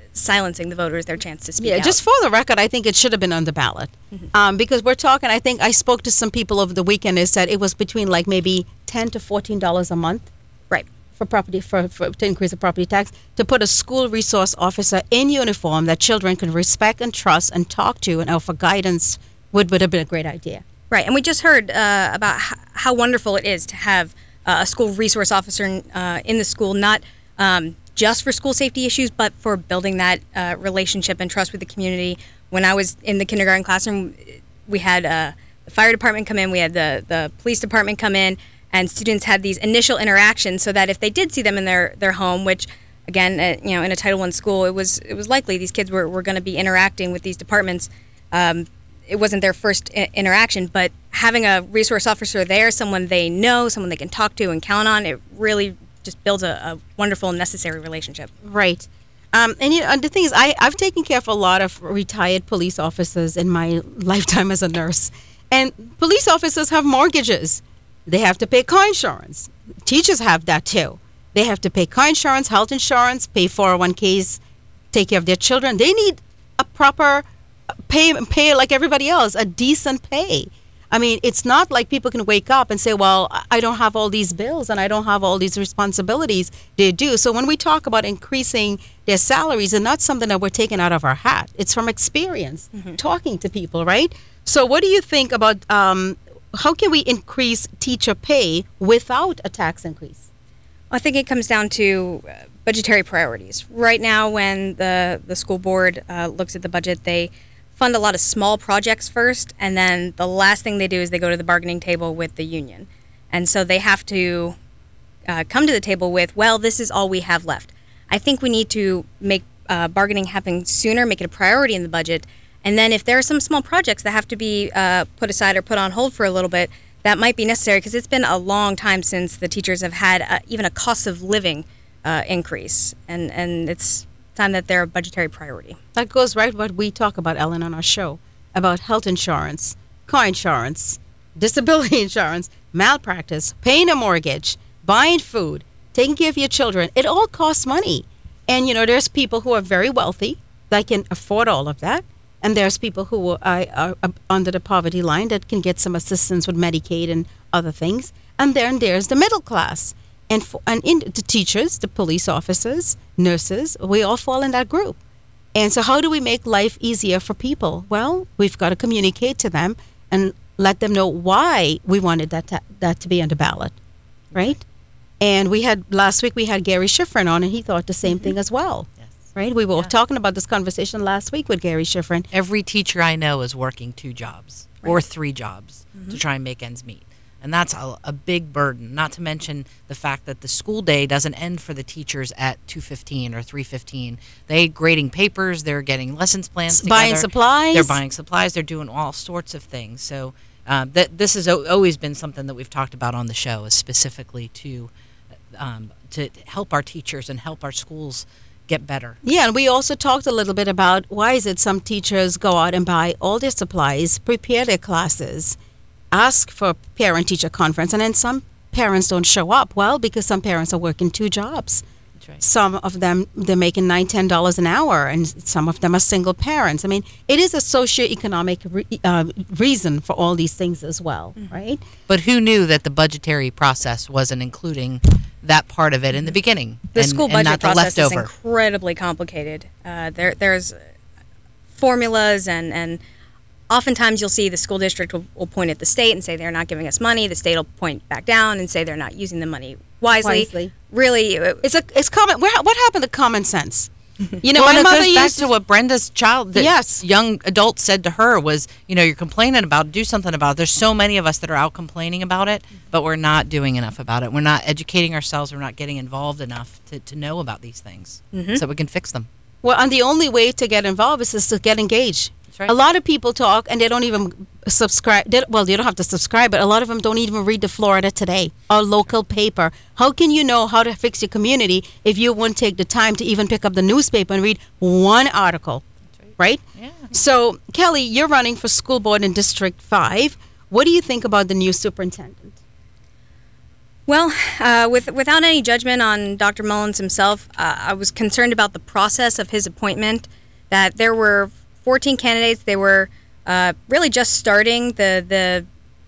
silencing the voters their chance to speak Yeah, out. just for the record, I think it should have been on the ballot. Um, because we're talking, I think I spoke to some people over the weekend and said it was between like maybe ten to fourteen dollars a month right. for property for, for to increase the property tax, to put a school resource officer in uniform that children can respect and trust and talk to and offer guidance would, would have been a great idea. Right, and we just heard uh, about h- how wonderful it is to have uh, a school resource officer uh, in the school, not um, just for school safety issues, but for building that uh, relationship and trust with the community. When I was in the kindergarten classroom, we had uh, the fire department come in, we had the, the police department come in, and students had these initial interactions so that if they did see them in their, their home, which again, uh, you know, in a Title One school, it was it was likely these kids were, were going to be interacting with these departments. Um, it wasn't their first I- interaction, but having a resource officer there, someone they know, someone they can talk to and count on, it really just builds a, a wonderful and necessary relationship. Right. Um, and you know, the thing is, I, I've taken care of a lot of retired police officers in my lifetime as a nurse. And police officers have mortgages. They have to pay car insurance. Teachers have that too. They have to pay car insurance, health insurance, pay four oh one k's, take care of their children. They need a proper pay, pay like everybody else, a decent pay. I mean, it's not like people can wake up and say, well, I don't have all these bills and I don't have all these responsibilities. They do. So when we talk about increasing their salaries, it's not something that we're taking out of our hat. It's from experience, mm-hmm. talking to people, right? So what do you think about um, how can we increase teacher pay without a tax increase? I think it comes down to uh, budgetary priorities. Right now, when the, the school board uh, looks at the budget, they fund a lot of small projects first, and then the last thing they do is they go to the bargaining table with the union. And so they have to uh, come to the table with, well, this is all we have left. I think we need to make uh, bargaining happen sooner, make it a priority in the budget, and then if there are some small projects that have to be uh, put aside or put on hold for a little bit, that might be necessary, because it's been a long time since the teachers have had uh, even a cost of living uh, increase, and, and it's time that they're a budgetary priority. That goes right what we talk about, Ellen, on our show, about health insurance, car insurance, disability insurance, malpractice, paying a mortgage, buying food, taking care of your children. It all costs money. And, you know, there's people who are very wealthy that can afford all of that. And there's people who are, are, are under the poverty line that can get some assistance with Medicaid and other things. And then there's the middle class. And, for, and in the teachers, the police officers, nurses, we all fall in that group. And so how do we make life easier for people? Well, we've got to communicate to them and let them know why we wanted that to, that to be on the ballot, right? And we had, last week we had Gary Schifrin on, and he thought the same mm-hmm. thing as well. Right? We were yeah. talking about this conversation last week with Gary Schifrin. Every teacher I know is working two jobs right. or three jobs mm-hmm. to try and make ends meet. And that's a, a big burden, not to mention the fact that the school day doesn't end for the teachers at two fifteen or three fifteen. They're grading papers, they're getting lessons plans together. Buying supplies. They're buying supplies, they're doing all sorts of things. So um, that this has o- always been something that we've talked about on the show, is specifically to um, to help our teachers and help our schools get better. Yeah, and we also talked a little bit about why is it some teachers go out and buy all their supplies, prepare their classes, ask for parent-teacher conference, and then some parents don't show up. Well, because some parents are working two jobs. That's right. Some of them, they're making nine dollars, ten dollars an hour, and some of them are single parents. I mean, it is a socioeconomic re- uh, reason for all these things as well, mm-hmm. right? But who knew that the budgetary process wasn't including that part of it in the beginning? The and, school and budget not the process leftover. is incredibly complicated. Uh, there, there's formulas, and, and oftentimes you'll see the school district will, will point at the state and say they're not giving us money. The state will point back down and say they're not using the money wisely. wisely. Really, it's a it's common. What happened to common sense? You know, well, my and mother it goes back used to what Brenda's child, the yes. young adult said to her was, you know, you're complaining about it, do something about it. There's so many of us that are out complaining about it, but we're not doing enough about it. We're not educating ourselves. We're not getting involved enough to, to know about these things mm-hmm. so we can fix them. Well, and the only way to get involved is just to get engaged. That's right. A lot of people talk and they don't even subscribe. They, well, they don't have to subscribe, but a lot of them don't even read the Florida Today, our local paper. How can you know how to fix your community if you won't take the time to even pick up the newspaper and read one article, right? right? Yeah. So, Kelly, you're running for school board in District five. What do you think about the new superintendent? Well, uh, with without any judgment on Doctor Mullins himself, uh, I was concerned about the process of his appointment. That there were fourteen candidates. They were uh, really just starting the the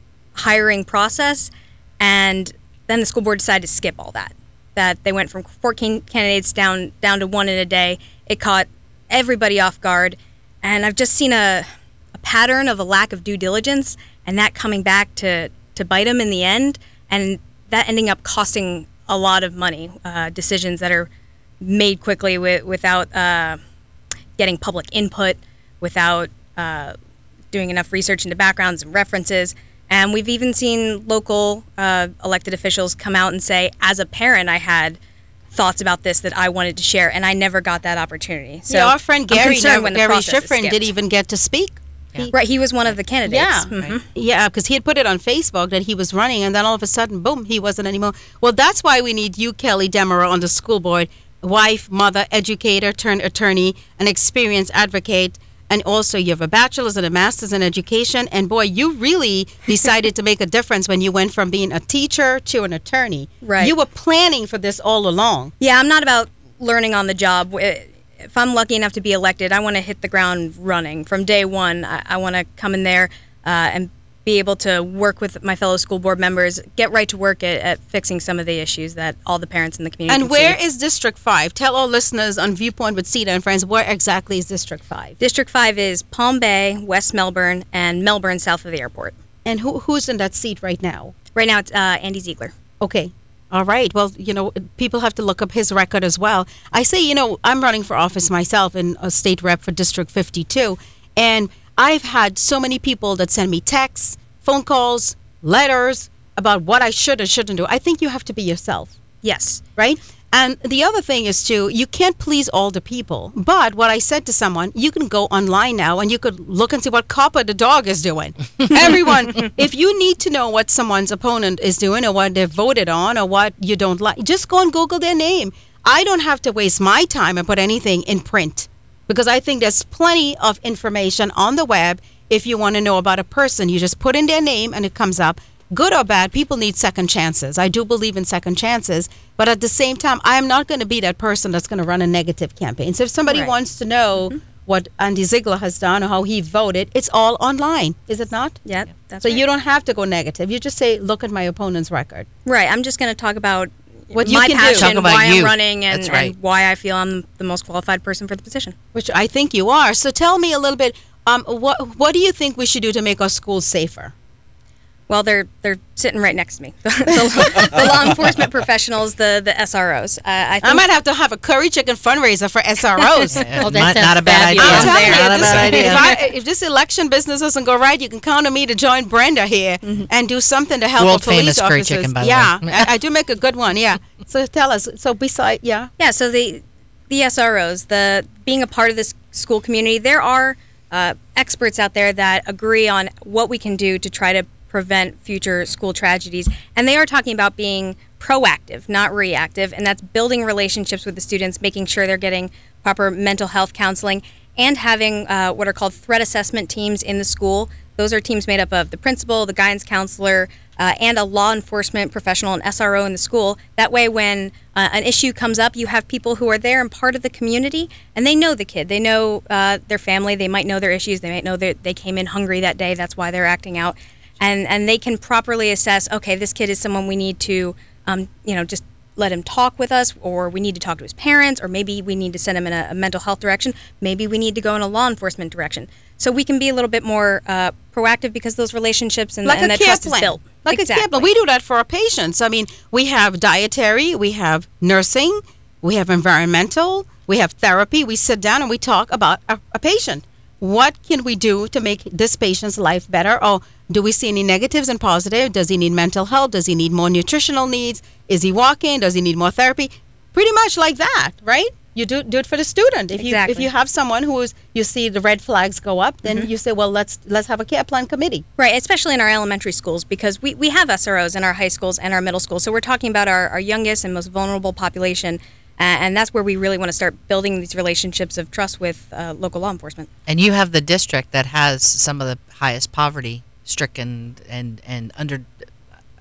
hiring process, and then the school board decided to skip all that. That they went from fourteen candidates down down to one in a day. It caught everybody off guard, and I've just seen a, a pattern of a lack of due diligence, and that coming back to to bite them in the end, and that ending up costing a lot of money. Uh, decisions that are made quickly with, without uh, getting public input, without uh, doing enough research into backgrounds and references. And we've even seen local uh, elected officials come out and say, as a parent, I had thoughts about this that I wanted to share, and I never got that opportunity. So yeah, our friend I'm Gary, concerned never, when the Gary process is Schifrin skipped. didn't even get to speak. Yeah. Right, he was one of the candidates. Yeah, Mhm. yeah, because he had put it on Facebook that he was running, and then all of a sudden, boom, he wasn't anymore. Well, that's why we need you, Kelly Demereux, on the school board. Wife, mother, educator, turned attorney, an experienced advocate, and also you have a bachelor's and a master's in education. And boy, you really decided to make a difference when you went from being a teacher to an attorney. Right. You were planning for this all along. Yeah, I'm not about learning on the job. If I'm lucky enough to be elected, I want to hit the ground running from day one. I, I want to come in there uh, and be able to work with my fellow school board members, get right to work at, at fixing some of the issues that all the parents in the community And can where see. is District five? Tell our listeners on Viewpoint with Sita and Friends, where exactly is District five? District five is Palm Bay, West Melbourne, and Melbourne south of the airport. And who who's in that seat right now? Right now it's uh, Andy Ziegler. Okay. All right. Well, you know, people have to look up his record as well. I say, you know, I'm running for office myself in a state rep for District fifty-two. And I've had so many people that send me texts, phone calls, letters about what I should or shouldn't do. I think you have to be yourself, Yes. right? And the other thing is, too, you can't please all the people. But what I said to someone, you can go online now and you could look and see what Copper the dog is doing. Everyone, if you need to know what someone's opponent is doing or what they've voted on or what you don't like, just go and Google their name. I don't have to waste my time and put anything in print because I think there's plenty of information on the web. If you want to know about a person, you just put in their name and it comes up. Good or bad, people need second chances. I do believe in second chances. But at the same time, I am not going to be that person that's going to run a negative campaign. So if somebody Right. wants to know Mm-hmm. what Andy Ziegler has done or how he voted, it's all online, is it not? Yeah, that's So right. you don't have to go negative. You just say, look at my opponent's record. Right. I'm just going to talk about What you my can do. passion, Talk about why you. I'm running, and, That's right. and why I feel I'm the most qualified person for the position. Which I think you are. So tell me a little bit, um, what, what do you think we should do to make our schools safer? Well, they're they're sitting right next to me. the, the, the law enforcement professionals, the the S R Os. Uh, I think I might have to have a curry chicken fundraiser for S R Os. Oh, that not, sounds not a bad idea. fabulous. I'm telling you, Not a this, bad idea. If, I, if this election business doesn't go right, you can count on me to join Brenda here and do something to help World the police famous curry officers. chicken, by the yeah, way. I, I do make a good one. Yeah. So tell us. So beside, yeah, yeah. So the the S R Os, the being a part of this school community, there are uh, experts out there that agree on what we can do to try to prevent future school tragedies, and they are talking about being proactive, not reactive, and that's building relationships with the students, making sure they're getting proper mental health counseling, and having uh, what are called threat assessment teams in the school. Those are teams made up of the principal, the guidance counselor, uh, and a law enforcement professional, an S R O in the school. That way, when uh, an issue comes up, you have people who are there and part of the community, and they know the kid. They know uh, their family. They might know their issues. They might know that they came in hungry that day. That's why they're acting out. And, and they can properly assess, okay, this kid is someone we need to, um, you know, just let him talk with us, or we need to talk to his parents, or maybe we need to send him in a, a mental health direction. Maybe we need to go in a law enforcement direction. So we can be a little bit more uh, proactive because those relationships and, like and a that care trust plan. is built. Like exactly. a care plan. We do that for our patients. I mean, we have dietary, we have nursing, we have environmental, we have therapy. We sit down and we talk about a, a patient. What can we do to make this patient's life better? Or do we see any negatives and positive? Does he need mental health? Does he need more nutritional needs? Is he walking? Does he need more therapy? Pretty much like that, right? You do do it for the student. If you Exactly. if you have someone who is you see the red flags go up, then you say, well, let's let's have a care plan committee. Right, especially in our elementary schools, because we, we have S R Os in our high schools and our middle schools. So we're talking about our, our youngest and most vulnerable population. Uh, and that's where we really want to start building these relationships of trust with uh, local law enforcement. And you have the district that has some of the highest poverty stricken and, and under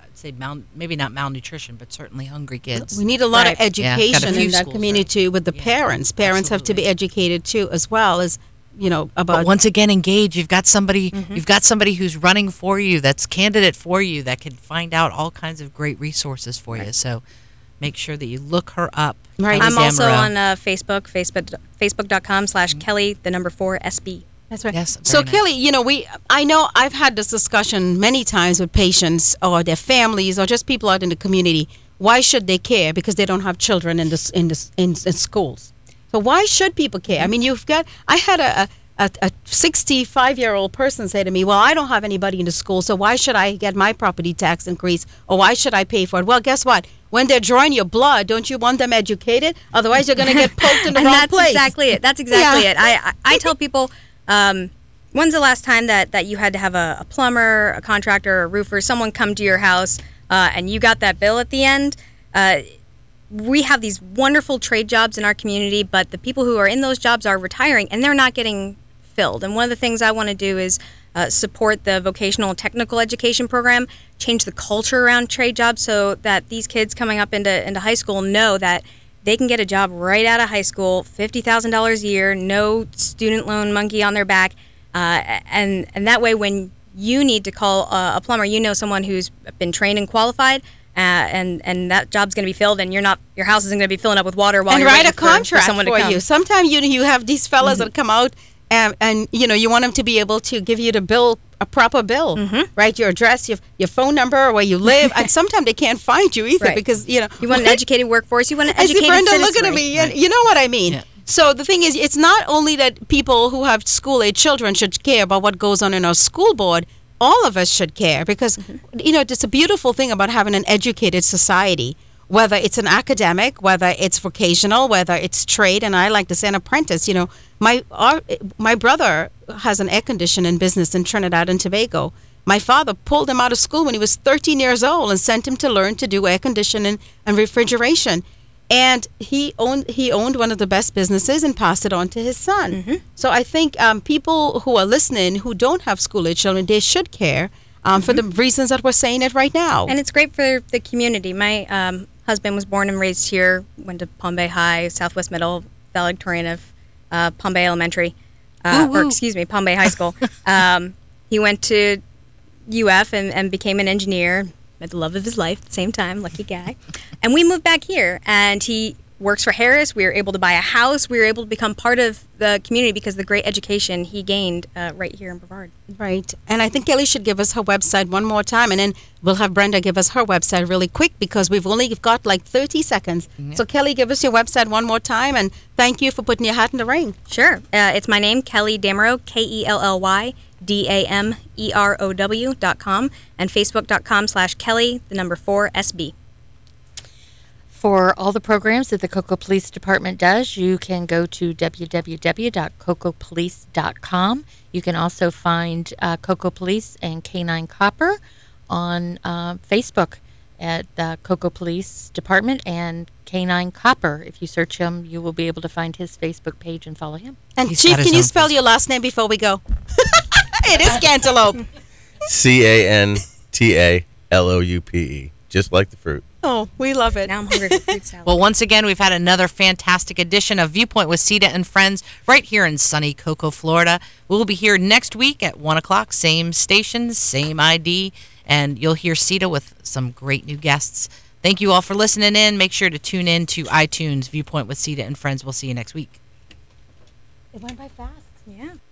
say mal, maybe not malnutrition, but certainly hungry kids. We need a lot Right. of Yeah, got a education few in that schools, community with the Yeah, parents. Parents have to be absolutely. educated too, as well as you know But about. once again, engage. You've got somebody. You've got somebody who's running for you. That's candidate for you. That can find out all kinds of great resources for you. So, make sure that you look her up. Right. Kelly I'm also Damaro. on uh, Facebook, Facebook, Facebook.com slash Kelly, the number four, S B. That's right. Yes, So very nice. Kelly, you know, we I know I've had this discussion many times with patients or their families or just people out in the community. Why should they care? Because they don't have children in this in this in, in schools. So why should people care? I mean, you've got. I had a. a a sixty-five-year-old person say to me, well, I don't have anybody in the school, so why should I get my property tax increase, or why should I pay for it? Well, guess what? When they're drawing your blood, don't you want them educated? Otherwise, you're going to get poked in the and wrong that's place. exactly it. That's exactly Yeah. it. I, I, I tell people, um, when's the last time that, that you had to have a, a plumber, a contractor, a roofer, someone come to your house, uh, and you got that bill at the end? Uh, we have these wonderful trade jobs in our community, but the people who are in those jobs are retiring, and they're not getting filled. And one of the things I want to do is uh, support the vocational and technical education program, change the culture around trade jobs so that these kids coming up into, into high school know that they can get a job right out of high school, fifty thousand dollars a year, no student loan monkey on their back. Uh, and, and that way, when you need to call uh, a plumber, you know someone who's been trained and qualified. Uh, and and that job's going to be filled, and you're not your house isn't going to be filling up with water while And you're write waiting a for, for contract someone for to come. you. Sometimes you you have these fellas that come out and, and you know you want them to be able to give you the bill, a proper bill, right? Your address, your your phone number, where you live, and sometimes they can't find you either Right. because you know You want an educated workforce. You want an I see educated Brenda looking citizenry. at me. and You know what I mean? Yeah. So the thing is, it's not only that people who have school-age children should care about what goes on in our school board. All of us should care because, you know, it's a beautiful thing about having an educated society, whether it's an academic, whether it's vocational, whether it's trade, and I like to say an apprentice. You know, my our, my brother has an air conditioning business in Trinidad and Tobago. My father pulled him out of school when he was thirteen years old and sent him to learn to do air conditioning and refrigeration. And he owned he owned one of the best businesses and passed it on to his son. So I think um, people who are listening who don't have school-age children, they should care um, for the reasons that we're saying it right now. And it's great for the community. My um, husband was born and raised here, went to Palm Bay High, Southwest Middle, valedictorian of uh, Palm Bay Elementary, uh, Woo, or woo. excuse me, Palm Bay High School. um, he went to U F and, and became an engineer, met the love of his life at the same time, lucky guy. And we moved back here, and he works for Harris. We were able to buy a house. We were able to become part of the community because of the great education he gained uh, right here in Brevard. Right. And I think Kelly should give us her website one more time, and then we'll have Brenda give us her website really quick because we've only got like thirty seconds. So, Kelly, give us your website one more time, and thank you for putting your hat in the ring. Sure. Uh, it's my name, Kelly Damero, K E L L Y D A M E R O W dot com, and Facebook.com slash Kelly, the number four, S B. For all the programs that the Cocoa Police Department does, you can go to w w w dot cocoa police dot com. You can also find uh, Cocoa Police and K nine Copper on uh, Facebook at the Cocoa Police Department and K nine Copper. If you search him, you will be able to find his Facebook page and follow him. And, He's Chief, got his can you own spell your last name before we go? It is Cantaloupe. C A N T A L O U P E, just like the fruit. Oh, we love it. Now I'm hungry for fruit salad. Well, once again, we've had another fantastic edition of Viewpoint with Sita and Friends right here in sunny Cocoa, Florida. We'll be here next week at one o'clock, same station, same I D, and you'll hear Sita with some great new guests. Thank you all for listening in. Make sure to tune in to iTunes, Viewpoint with Sita and Friends. We'll see you next week. It went by fast. Yeah.